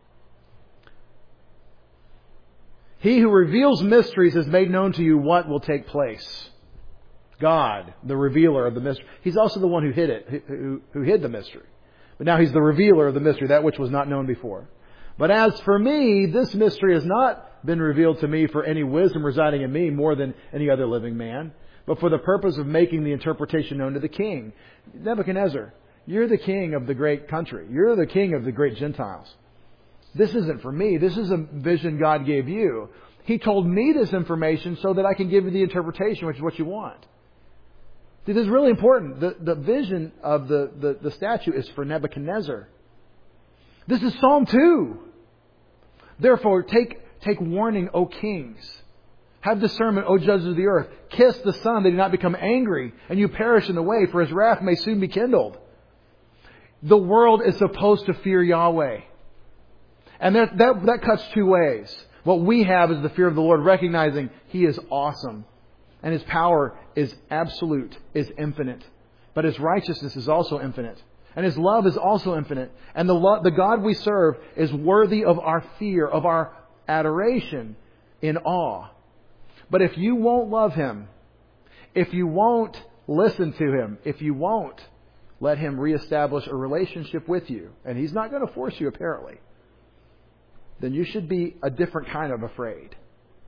He who reveals mysteries has made known to you what will take place. God, the revealer of the mystery. He's also the one who hid it, who hid the mystery. But now He's the revealer of the mystery, that which was not known before. But as for me, this mystery has not been revealed to me for any wisdom residing in me more than any other living man, but for the purpose of making the interpretation known to the king. Nebuchadnezzar, you're the king of the great country. You're the king of the great Gentiles. This isn't for me. This is a vision God gave you. He told me this information so that I can give you the interpretation, which is what you want. See, this is really important. The vision of the statue is for Nebuchadnezzar. This is Psalm 2. Therefore, take warning, O kings. Have discernment, O judges of the earth. Kiss the Son, that he not become angry, and you perish in the way, for his wrath may soon be kindled. The world is supposed to fear Yahweh. And that cuts two ways. What we have is the fear of the Lord, recognizing He is awesome. And His power is absolute, is infinite. But His righteousness is also infinite. And His love is also infinite. And the God we serve is worthy of our fear, of our adoration, in awe. But if you won't love Him, if you won't listen to Him, if you won't let Him reestablish a relationship with you, and He's not going to force you apparently, then you should be a different kind of afraid.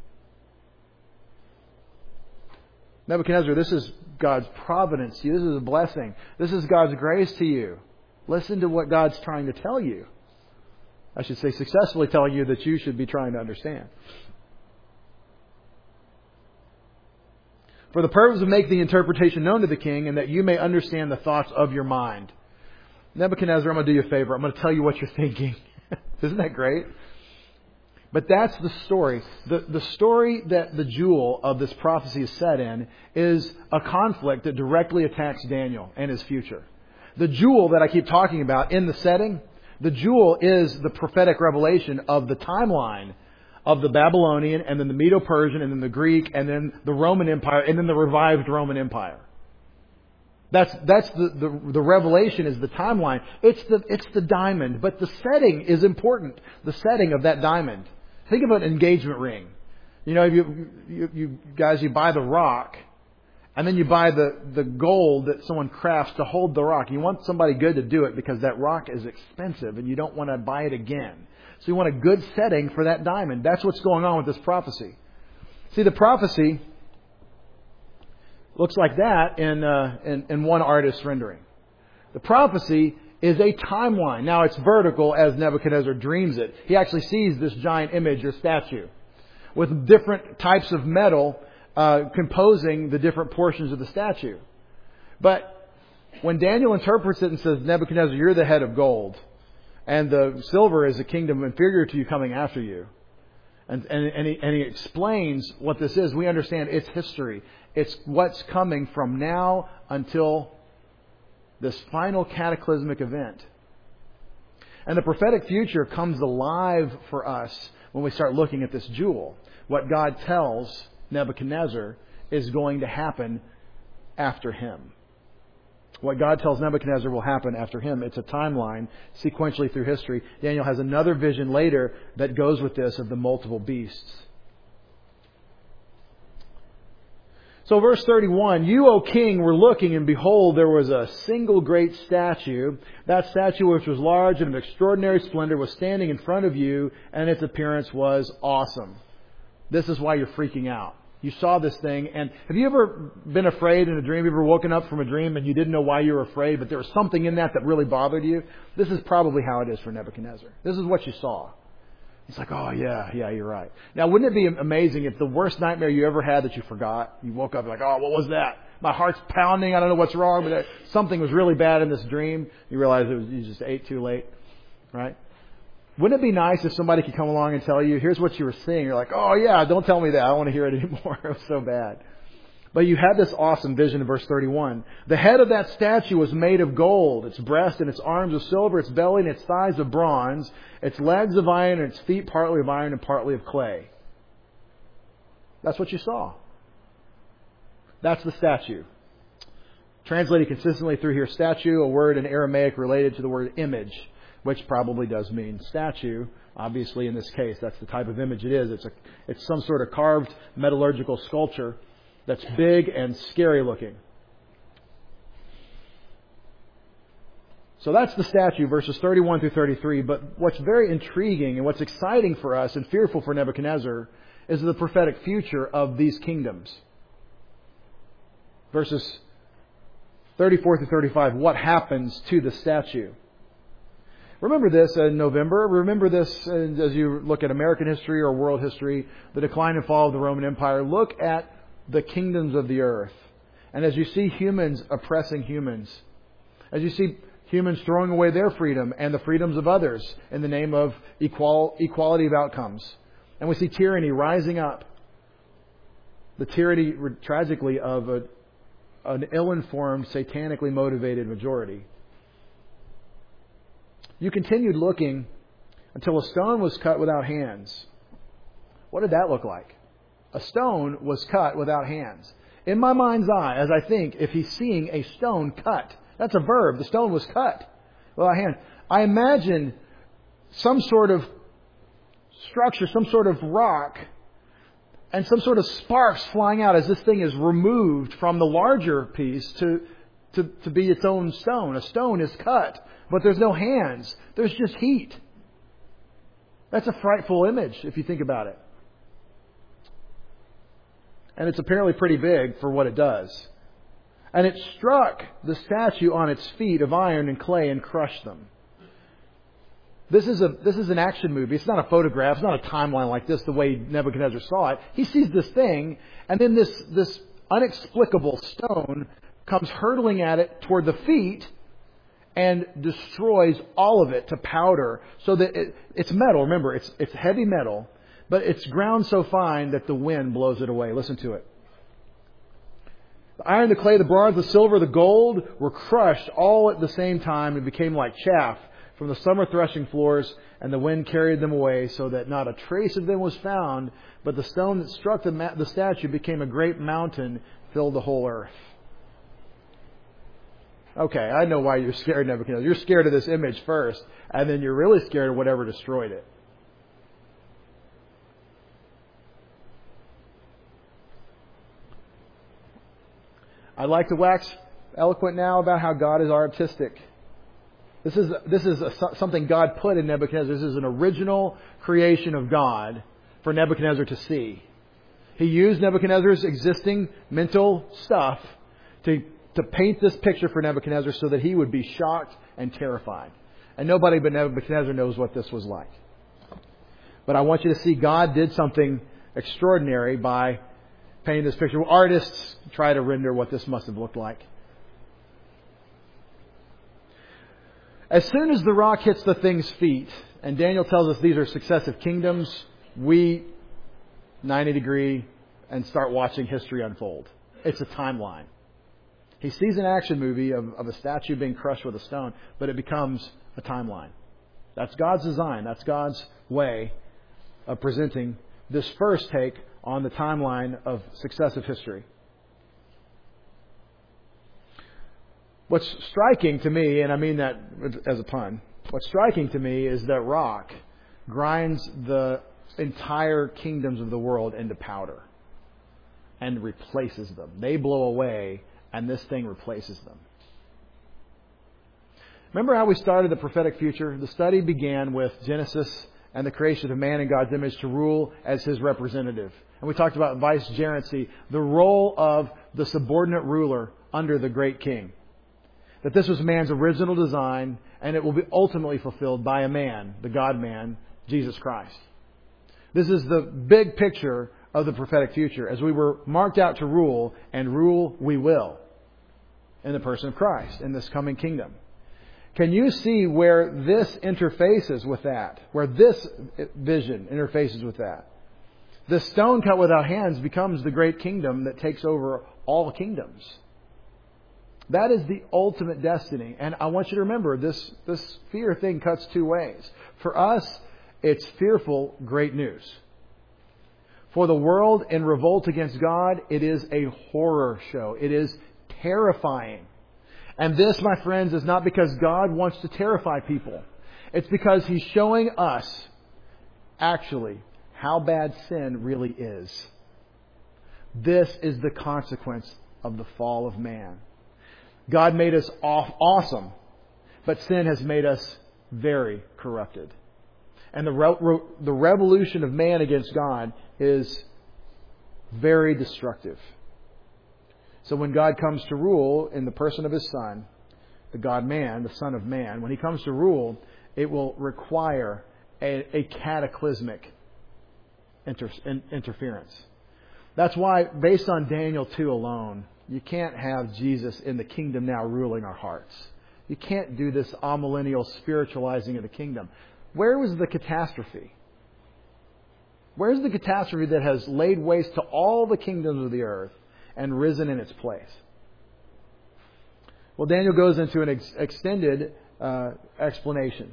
Nebuchadnezzar, this is God's providence to you. This is a blessing. This is God's grace to you. Listen to what God's trying to tell you. I should say successfully telling you that you should be trying to understand. for the purpose of making the interpretation known to the king, and that you may understand the thoughts of your mind. Nebuchadnezzar, I'm going to do you a favor. I'm going to tell you what you're thinking. Isn't that great? But that's the story. The story that the jewel of this prophecy is set in is a conflict that directly attacks Daniel and his future. The jewel that I keep talking about in the setting, the jewel is the prophetic revelation of the timeline of the Babylonian, and then the Medo-Persian, and then the Greek, and then the Roman Empire, and then the revived Roman Empire. That's the revelation is the timeline. It's the diamond, but the setting is important. The setting of that diamond. Think of an engagement ring. You know, you guys, you buy the rock, and then you buy the gold that someone crafts to hold the rock. You want somebody good to do it because that rock is expensive, and you don't want to buy it again. So you want a good setting for that diamond. That's what's going on with this prophecy. See, the prophecy looks like that in one artist's rendering. The prophecy is a timeline. Now it's vertical as Nebuchadnezzar dreams it. He actually sees this giant image or statue with different types of metal composing the different portions of the statue. But when Daniel interprets it and says, Nebuchadnezzar, you're the head of gold, and the silver is a kingdom inferior to you coming after you. And he explains what this is. We understand it's history. It's what's coming from now until this final cataclysmic event. And the prophetic future comes alive for us when we start looking at this jewel. What God tells Nebuchadnezzar is going to happen after him. What God tells Nebuchadnezzar will happen after him. It's a timeline sequentially through history. Daniel has another vision later that goes with this of the multiple beasts. So verse 31, you, O king, were looking, and behold, there was a single great statue. That statue, which was large and of extraordinary splendor, was standing in front of you, and its appearance was awesome. This is why you're freaking out. You saw this thing, and have you ever been afraid in a dream? Have you ever woken up from a dream and you didn't know why you were afraid, but there was something in that really bothered you? This is probably how it is for Nebuchadnezzar. This is what you saw. It's like, oh yeah, you're right. Now, wouldn't it be amazing if the worst nightmare you ever had that you forgot, you woke up like, oh, what was that? My heart's pounding, I don't know what's wrong, but something was really bad in this dream. You realize you just ate too late, right? Wouldn't it be nice if somebody could come along and tell you, here's what you were seeing. You're like, oh yeah, don't tell me that. I don't want to hear it anymore. It was so bad. But you had this awesome vision in verse 31. The head of that statue was made of gold, its breast and its arms of silver, its belly and its thighs of bronze, its legs of iron, and its feet partly of iron and partly of clay. That's what you saw. That's the statue. Translated consistently through here, statue, a word in Aramaic related to the word image, which probably does mean statue. Obviously, in this case, that's the type of image it is. It's some sort of carved metallurgical sculpture that's big and scary looking. So that's the statue, verses 31 through 33. But what's very intriguing and what's exciting for us and fearful for Nebuchadnezzar is the prophetic future of these kingdoms. Verses 34 through 35, what happens to the statue? Remember this in November. Remember this as you look at American history or world history, the decline and fall of the Roman Empire. Look at the kingdoms of the earth. And as you see humans oppressing humans, as you see humans throwing away their freedom and the freedoms of others in the name of equality of outcomes, and we see tyranny rising up, the tyranny, tragically, of an ill-informed, satanically motivated majority. You continued looking until a stone was cut without hands. What did that look like? A stone was cut without hands. In my mind's eye, as I think, if he's seeing a stone cut, that's a verb. The stone was cut without hands. I imagine some sort of structure, some sort of rock, and some sort of sparks flying out as this thing is removed from the larger piece to be its own stone. A stone is cut, but there's no hands. There's just heat. That's a frightful image if you think about it. And it's apparently pretty big for what it does. And it struck the statue on its feet of iron and clay and crushed them. This is an action movie. It's not a photograph. It's not a timeline like this, the way Nebuchadnezzar saw it. He sees this thing, and then this unexplicable stone comes hurtling at it toward the feet and destroys all of it to powder, so that it's metal. Remember, it's heavy metal, but it's ground so fine that the wind blows it away. Listen to it. The iron, the clay, the bronze, the silver, the gold were crushed all at the same time and became like chaff from the summer threshing floors, and the wind carried them away, so that not a trace of them was found, but the stone that struck the statue became a great mountain, filled the whole earth. Okay, I know why you're scared, Nebuchadnezzar. You're scared of this image first, and then you're really scared of whatever destroyed it. I'd like to wax eloquent now about how God is artistic. This is something God put in Nebuchadnezzar. This is an original creation of God for Nebuchadnezzar to see. He used Nebuchadnezzar's existing mental stuff to paint this picture for Nebuchadnezzar so that he would be shocked and terrified. And nobody but Nebuchadnezzar knows what this was like. But I want you to see God did something extraordinary by painting this picture. Artists try to render what this must have looked like. As soon as the rock hits the thing's feet, and Daniel tells us these are successive kingdoms, we 90 degree and start watching history unfold. It's a timeline. He sees an action movie of a statue being crushed with a stone, but it becomes a timeline. That's God's design. That's God's way of presenting this first take on the timeline of successive history. What's striking to me, and I mean that as a pun, what's striking to me is that rock grinds the entire kingdoms of the world into powder and replaces them. They blow away, and this thing replaces them. Remember how we started the prophetic future? The study began with Genesis and the creation of man in God's image to rule as His representative. And we talked about vicegerency, the role of the subordinate ruler under the great king. That this was man's original design, and it will be ultimately fulfilled by a man, the God-man, Jesus Christ. This is the big picture of the prophetic future, as we were marked out to rule, and rule we will, in the person of Christ, in this coming kingdom. Can you see where this interfaces with that? Where this vision interfaces with that? The stone cut without hands becomes the great kingdom that takes over all kingdoms. That is the ultimate destiny. And I want you to remember, this fear thing cuts two ways. For us, it's fearful great news. For the world in revolt against God, it is a horror show. It is terrifying. And this, my friends, is not because God wants to terrify people. It's because He's showing us, actually, how bad sin really is. This is the consequence of the fall of man. God made us awesome, but sin has made us very corrupted. And the revolution of man against God is very destructive. So when God comes to rule in the person of His Son, the God-man, the Son of Man, when He comes to rule, it will require a cataclysmic interference. That's why, based on Daniel 2 alone, you can't have Jesus in the kingdom now ruling our hearts. You can't do this amillennial spiritualizing of the kingdom. Where was the catastrophe? Where's the catastrophe that has laid waste to all the kingdoms of the earth and risen in its place? Well, Daniel goes into an extended explanation.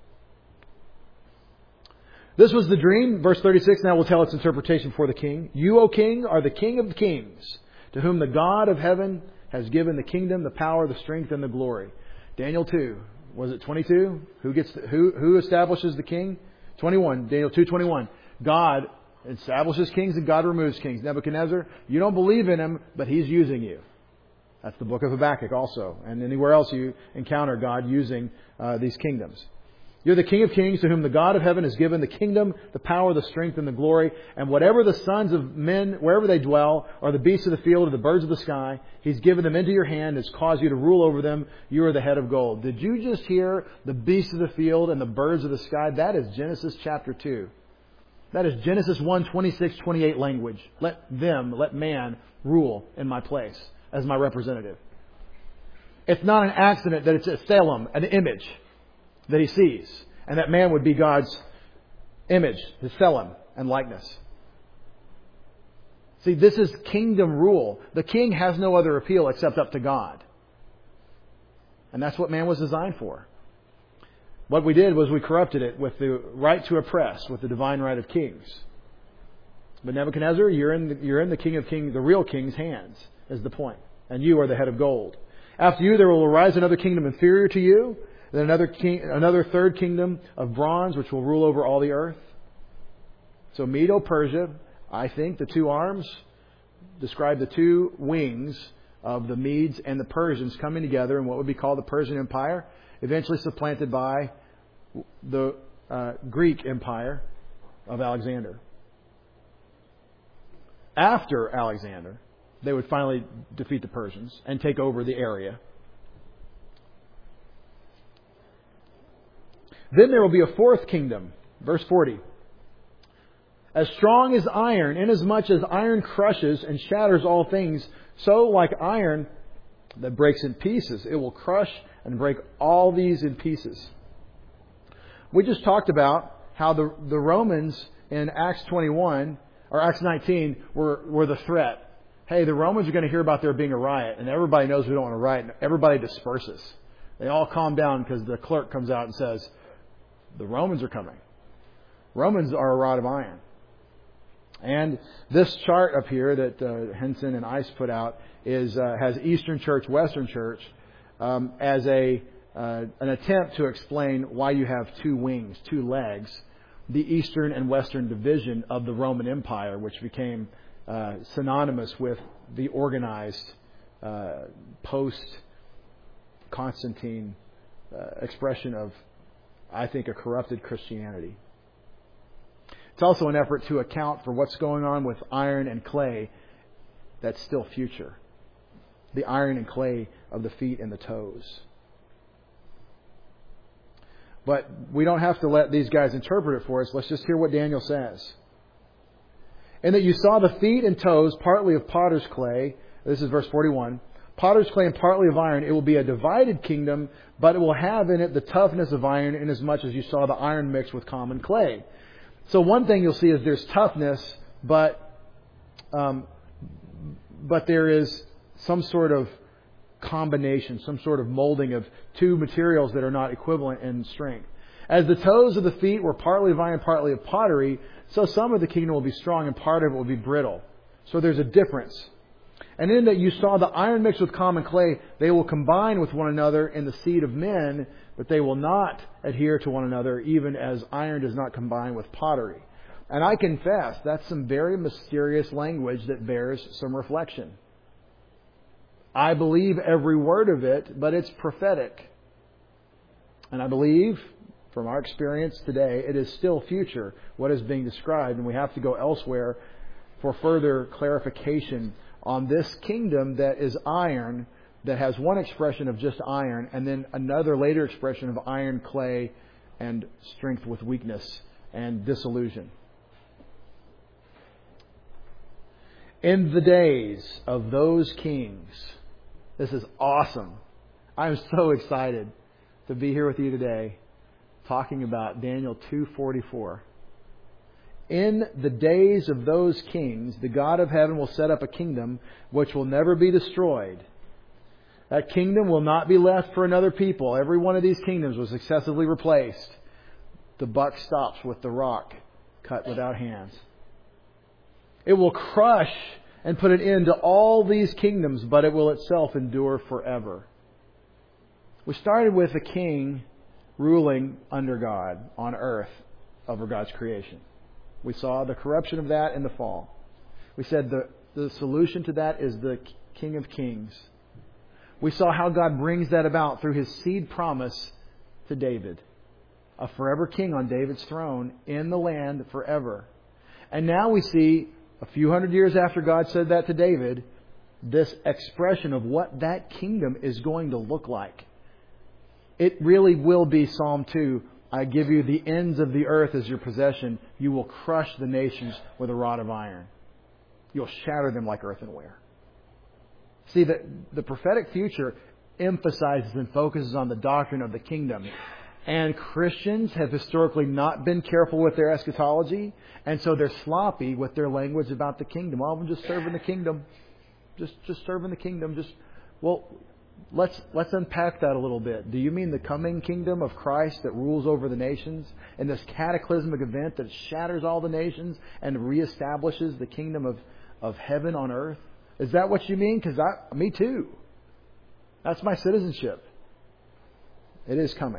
This was the dream. Verse 36 now will tell its interpretation for the king. You, O king, are the king of kings, to whom the God of heaven has given the kingdom, the power, the strength, and the glory. Daniel 2. Was it 22? Who establishes the king? 21. Daniel 2:21. God establishes kings and God removes kings. Nebuchadnezzar, you don't believe in him, but he's using you. That's the book of Habakkuk also. And anywhere else you encounter God using these kingdoms. You're the King of kings, to whom the God of heaven has given the kingdom, the power, the strength, and the glory. And whatever the sons of men, wherever they dwell, or the beasts of the field, or the birds of the sky, He's given them into your hand, has caused you to rule over them. You are the head of gold. Did you just hear the beasts of the field and the birds of the sky? That is Genesis chapter 2. That is Genesis 1:26-28 language. Let man rule in my place as my representative. It's not an accident that it's a Tselem, an image that he sees. And that man would be God's image, his Tselem and likeness. See, this is kingdom rule. The king has no other appeal except up to God. And that's what man was designed for. What we did was we corrupted it with the right to oppress, with the divine right of kings. But Nebuchadnezzar, you're in the King of Kings, the real king's hands, is the point. And you are the head of gold. After you, there will arise another kingdom inferior to you, then another third kingdom of bronze, which will rule over all the earth. So Medo-Persia, I think the two arms describe the two wings of the Medes and the Persians coming together in what would be called the Persian Empire, eventually supplanted by the Greek Empire of Alexander. After Alexander, they would finally defeat the Persians and take over the area. Then there will be a fourth kingdom. Verse 40. As strong as iron, inasmuch as iron crushes and shatters all things, so like iron that breaks in pieces, it will crush and break all these in pieces. We just talked about how the Romans in Acts 21 or Acts 19 were the threat. Hey, the Romans are going to hear about there being a riot, and everybody knows we don't want a riot, and everybody disperses. They all calm down because the clerk comes out and says, the Romans are coming. Romans are a rod of iron. And this chart up here that Henson and Ice put out has Eastern Church, Western Church as an attempt to explain why you have two wings, two legs, the Eastern and Western division of the Roman Empire, which became synonymous with the organized post-Constantine expression of, I think, a corrupted Christianity. It's also an effort to account for what's going on with iron and clay that's still future. The iron and clay of the feet and the toes. But we don't have to let these guys interpret it for us. Let's just hear what Daniel says. And that you saw the feet and toes partly of potter's clay. This is verse 41. Potter's clay and partly of iron. It will be a divided kingdom, but it will have in it the toughness of iron, inasmuch as you saw the iron mixed with common clay. So one thing you'll see is there's toughness, but there is some sort of combination, some sort of molding of two materials that are not equivalent in strength. As the toes of the feet were partly of iron, partly of pottery, so some of the kingdom will be strong and part of it will be brittle. So there's a difference. And in that you saw the iron mixed with common clay, they will combine with one another in the seed of men, but they will not adhere to one another, even as iron does not combine with pottery. And I confess, that's some very mysterious language that bears some reflection. I believe every word of it, but it's prophetic. And I believe, from our experience today, it is still future, what is being described, and we have to go elsewhere for further clarification on this kingdom that is iron, that has one expression of just iron, and then another later expression of iron, clay, and strength with weakness and disillusion. In the days of those kings, this is awesome. I'm so excited to be here with you today talking about Daniel 2:44. In the days of those kings, the God of heaven will set up a kingdom which will never be destroyed. That kingdom will not be left for another people. Every one of these kingdoms was successively replaced. The buck stops with the rock cut without hands. It will crush and put an end to all these kingdoms, but it will itself endure forever. We started with a king ruling under God on earth over God's creation. We saw the corruption of that in the fall. We said the solution to that is the King of Kings. We saw how God brings that about through His seed promise to David. A forever king on David's throne in the land forever. And now we see, a few hundred years after God said that to David, this expression of what that kingdom is going to look like. It really will be Psalm 2, I give you the ends of the earth as your possession. You will crush the nations with a rod of iron. You'll shatter them like earthenware. See, the prophetic future emphasizes and focuses on the doctrine of the kingdom. And Christians have historically not been careful with their eschatology, and so they're sloppy with their language about the kingdom. All of them just serving the kingdom. Just serving the kingdom. Let's unpack that a little bit. Do you mean the coming kingdom of Christ that rules over the nations and this cataclysmic event that shatters all the nations and reestablishes the kingdom of heaven on earth? Is that what you mean? Because me too. That's my citizenship. It is coming.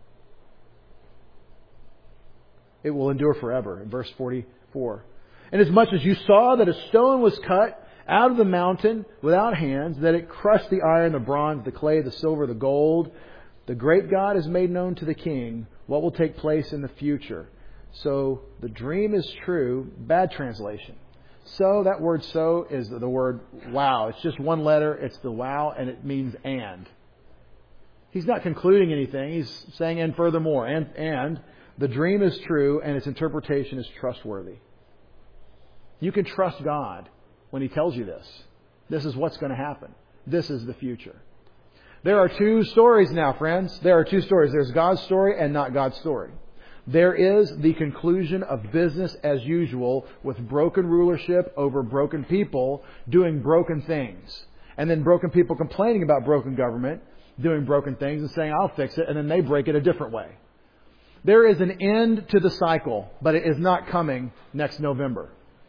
It will endure forever. In verse 44. Inasmuch as you saw that a stone was cut out of the mountain without hands, that it crushed the iron, the bronze, the clay, the silver, the gold, the great God has made known to the king what will take place in the future. So the dream is true. Bad translation. So, that word so is the word wow. It's just one letter. It's the wow, and it means and. He's not concluding anything. He's saying and furthermore. And the dream is true, and its interpretation is trustworthy. You can trust God when He tells you this. This is what's going to happen. This is the future. There are two stories now, friends. There are two stories. There's God's story and not God's story. There is the conclusion of business as usual with broken rulership over broken people doing broken things. And then broken people complaining about broken government, doing broken things and saying, I'll fix it, and then they break it a different way. There is an end to the cycle, but it is not coming next November.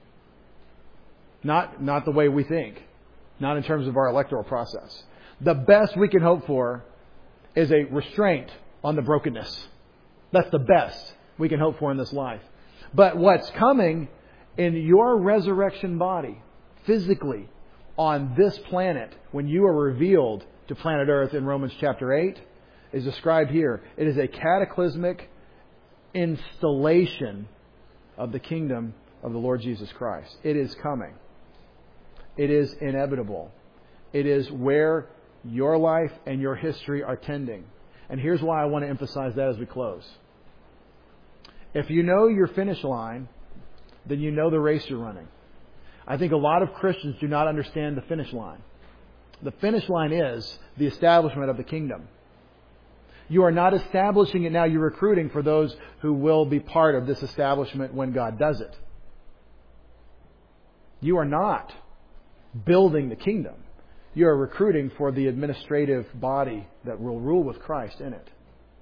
Not the way we think. Not in terms of our electoral process. The best we can hope for is a restraint on the brokenness. That's the best we can hope for in this life. But what's coming in your resurrection body, physically, on this planet, when you are revealed to planet Earth in Romans chapter 8, is described here. It is a cataclysmic installation of the kingdom of the Lord Jesus Christ. It is coming. It is inevitable. It is where your life and your history are tending. And here's why I want to emphasize that as we close. If you know your finish line, then you know the race you're running. I think a lot of Christians do not understand the finish line. The finish line is the establishment of the kingdom. You are not establishing it now. You're recruiting for those who will be part of this establishment when God does it. You are not building the kingdom. You are recruiting for the administrative body that will rule with Christ in it.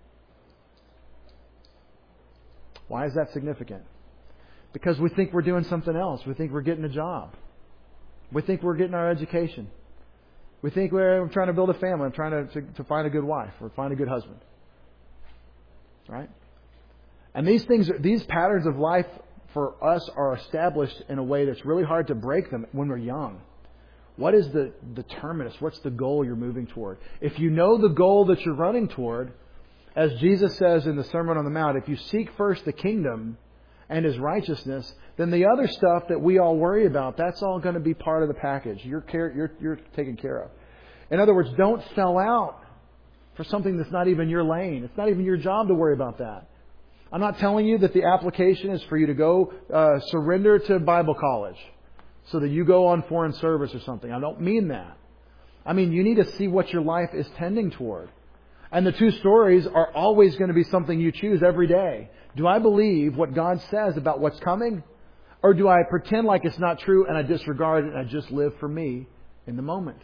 Why is that significant? Because we think we're doing something else. We think we're getting a job. We think we're getting our education. We think we're trying to build a family. I'm trying to find a good wife or find a good husband. Right? And these patterns of life for us are established in a way that's really hard to break them when we're young. What is the terminus? What's the goal you're moving toward? If you know the goal that you're running toward, as Jesus says in the Sermon on the Mount, if you seek first the kingdom and His righteousness, then the other stuff that we all worry about, that's all going to be part of the package. You're taken care of. In other words, don't sell out for something that's not even your lane. It's not even your job to worry about that. I'm not telling you that the application is for you to go surrender to Bible college so that you go on foreign service or something. I don't mean that. I mean, you need to see what your life is tending toward. And the two stories are always going to be something you choose every day. Do I believe what God says about what's coming? Or do I pretend like it's not true and I disregard it and I just live for me in the moment?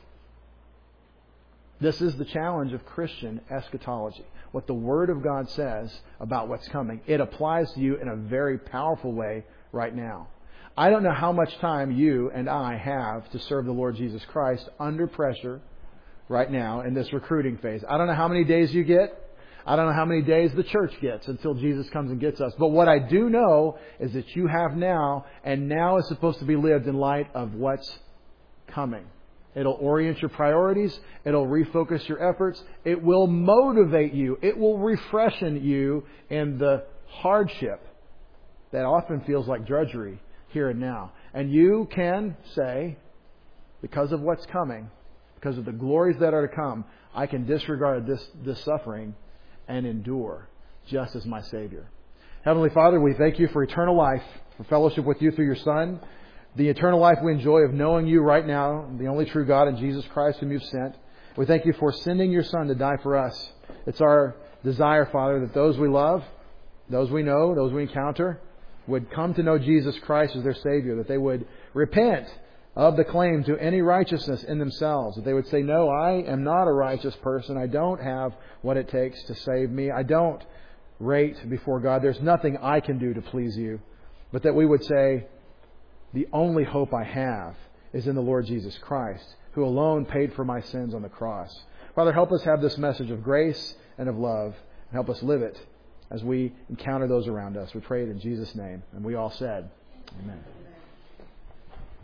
This is the challenge of Christian eschatology. What the Word of God says about what's coming. It applies to you in a very powerful way right now. I don't know how much time you and I have to serve the Lord Jesus Christ under pressure right now in this recruiting phase. I don't know how many days you get. I don't know how many days the church gets until Jesus comes and gets us. But what I do know is that you have now, and now is supposed to be lived in light of what's coming. It'll orient your priorities. It'll refocus your efforts. It will motivate you. It will refreshen you in the hardship that often feels like drudgery here and now. And you can say, because of what's coming, because of the glories that are to come, I can disregard this suffering and endure. just as my Savior. Heavenly Father, we thank you for eternal life, for fellowship with you through your Son, the eternal life we enjoy of knowing you right now, the only true God and Jesus Christ whom you've sent. We thank you for sending your Son to die for us. It's our desire, Father, that those we love, those we know, those we encounter, would come to know Jesus Christ as their Savior, that they would repent of the claim to any righteousness in themselves, that they would say, no, I am not a righteous person. I don't have what it takes to save me. I don't rate before God. There's nothing I can do to please you. But that we would say, the only hope I have is in the Lord Jesus Christ, who alone paid for my sins on the cross. Father, help us have this message of grace and of love, and help us live it as we encounter those around us. We pray it in Jesus' name. And we all said, amen.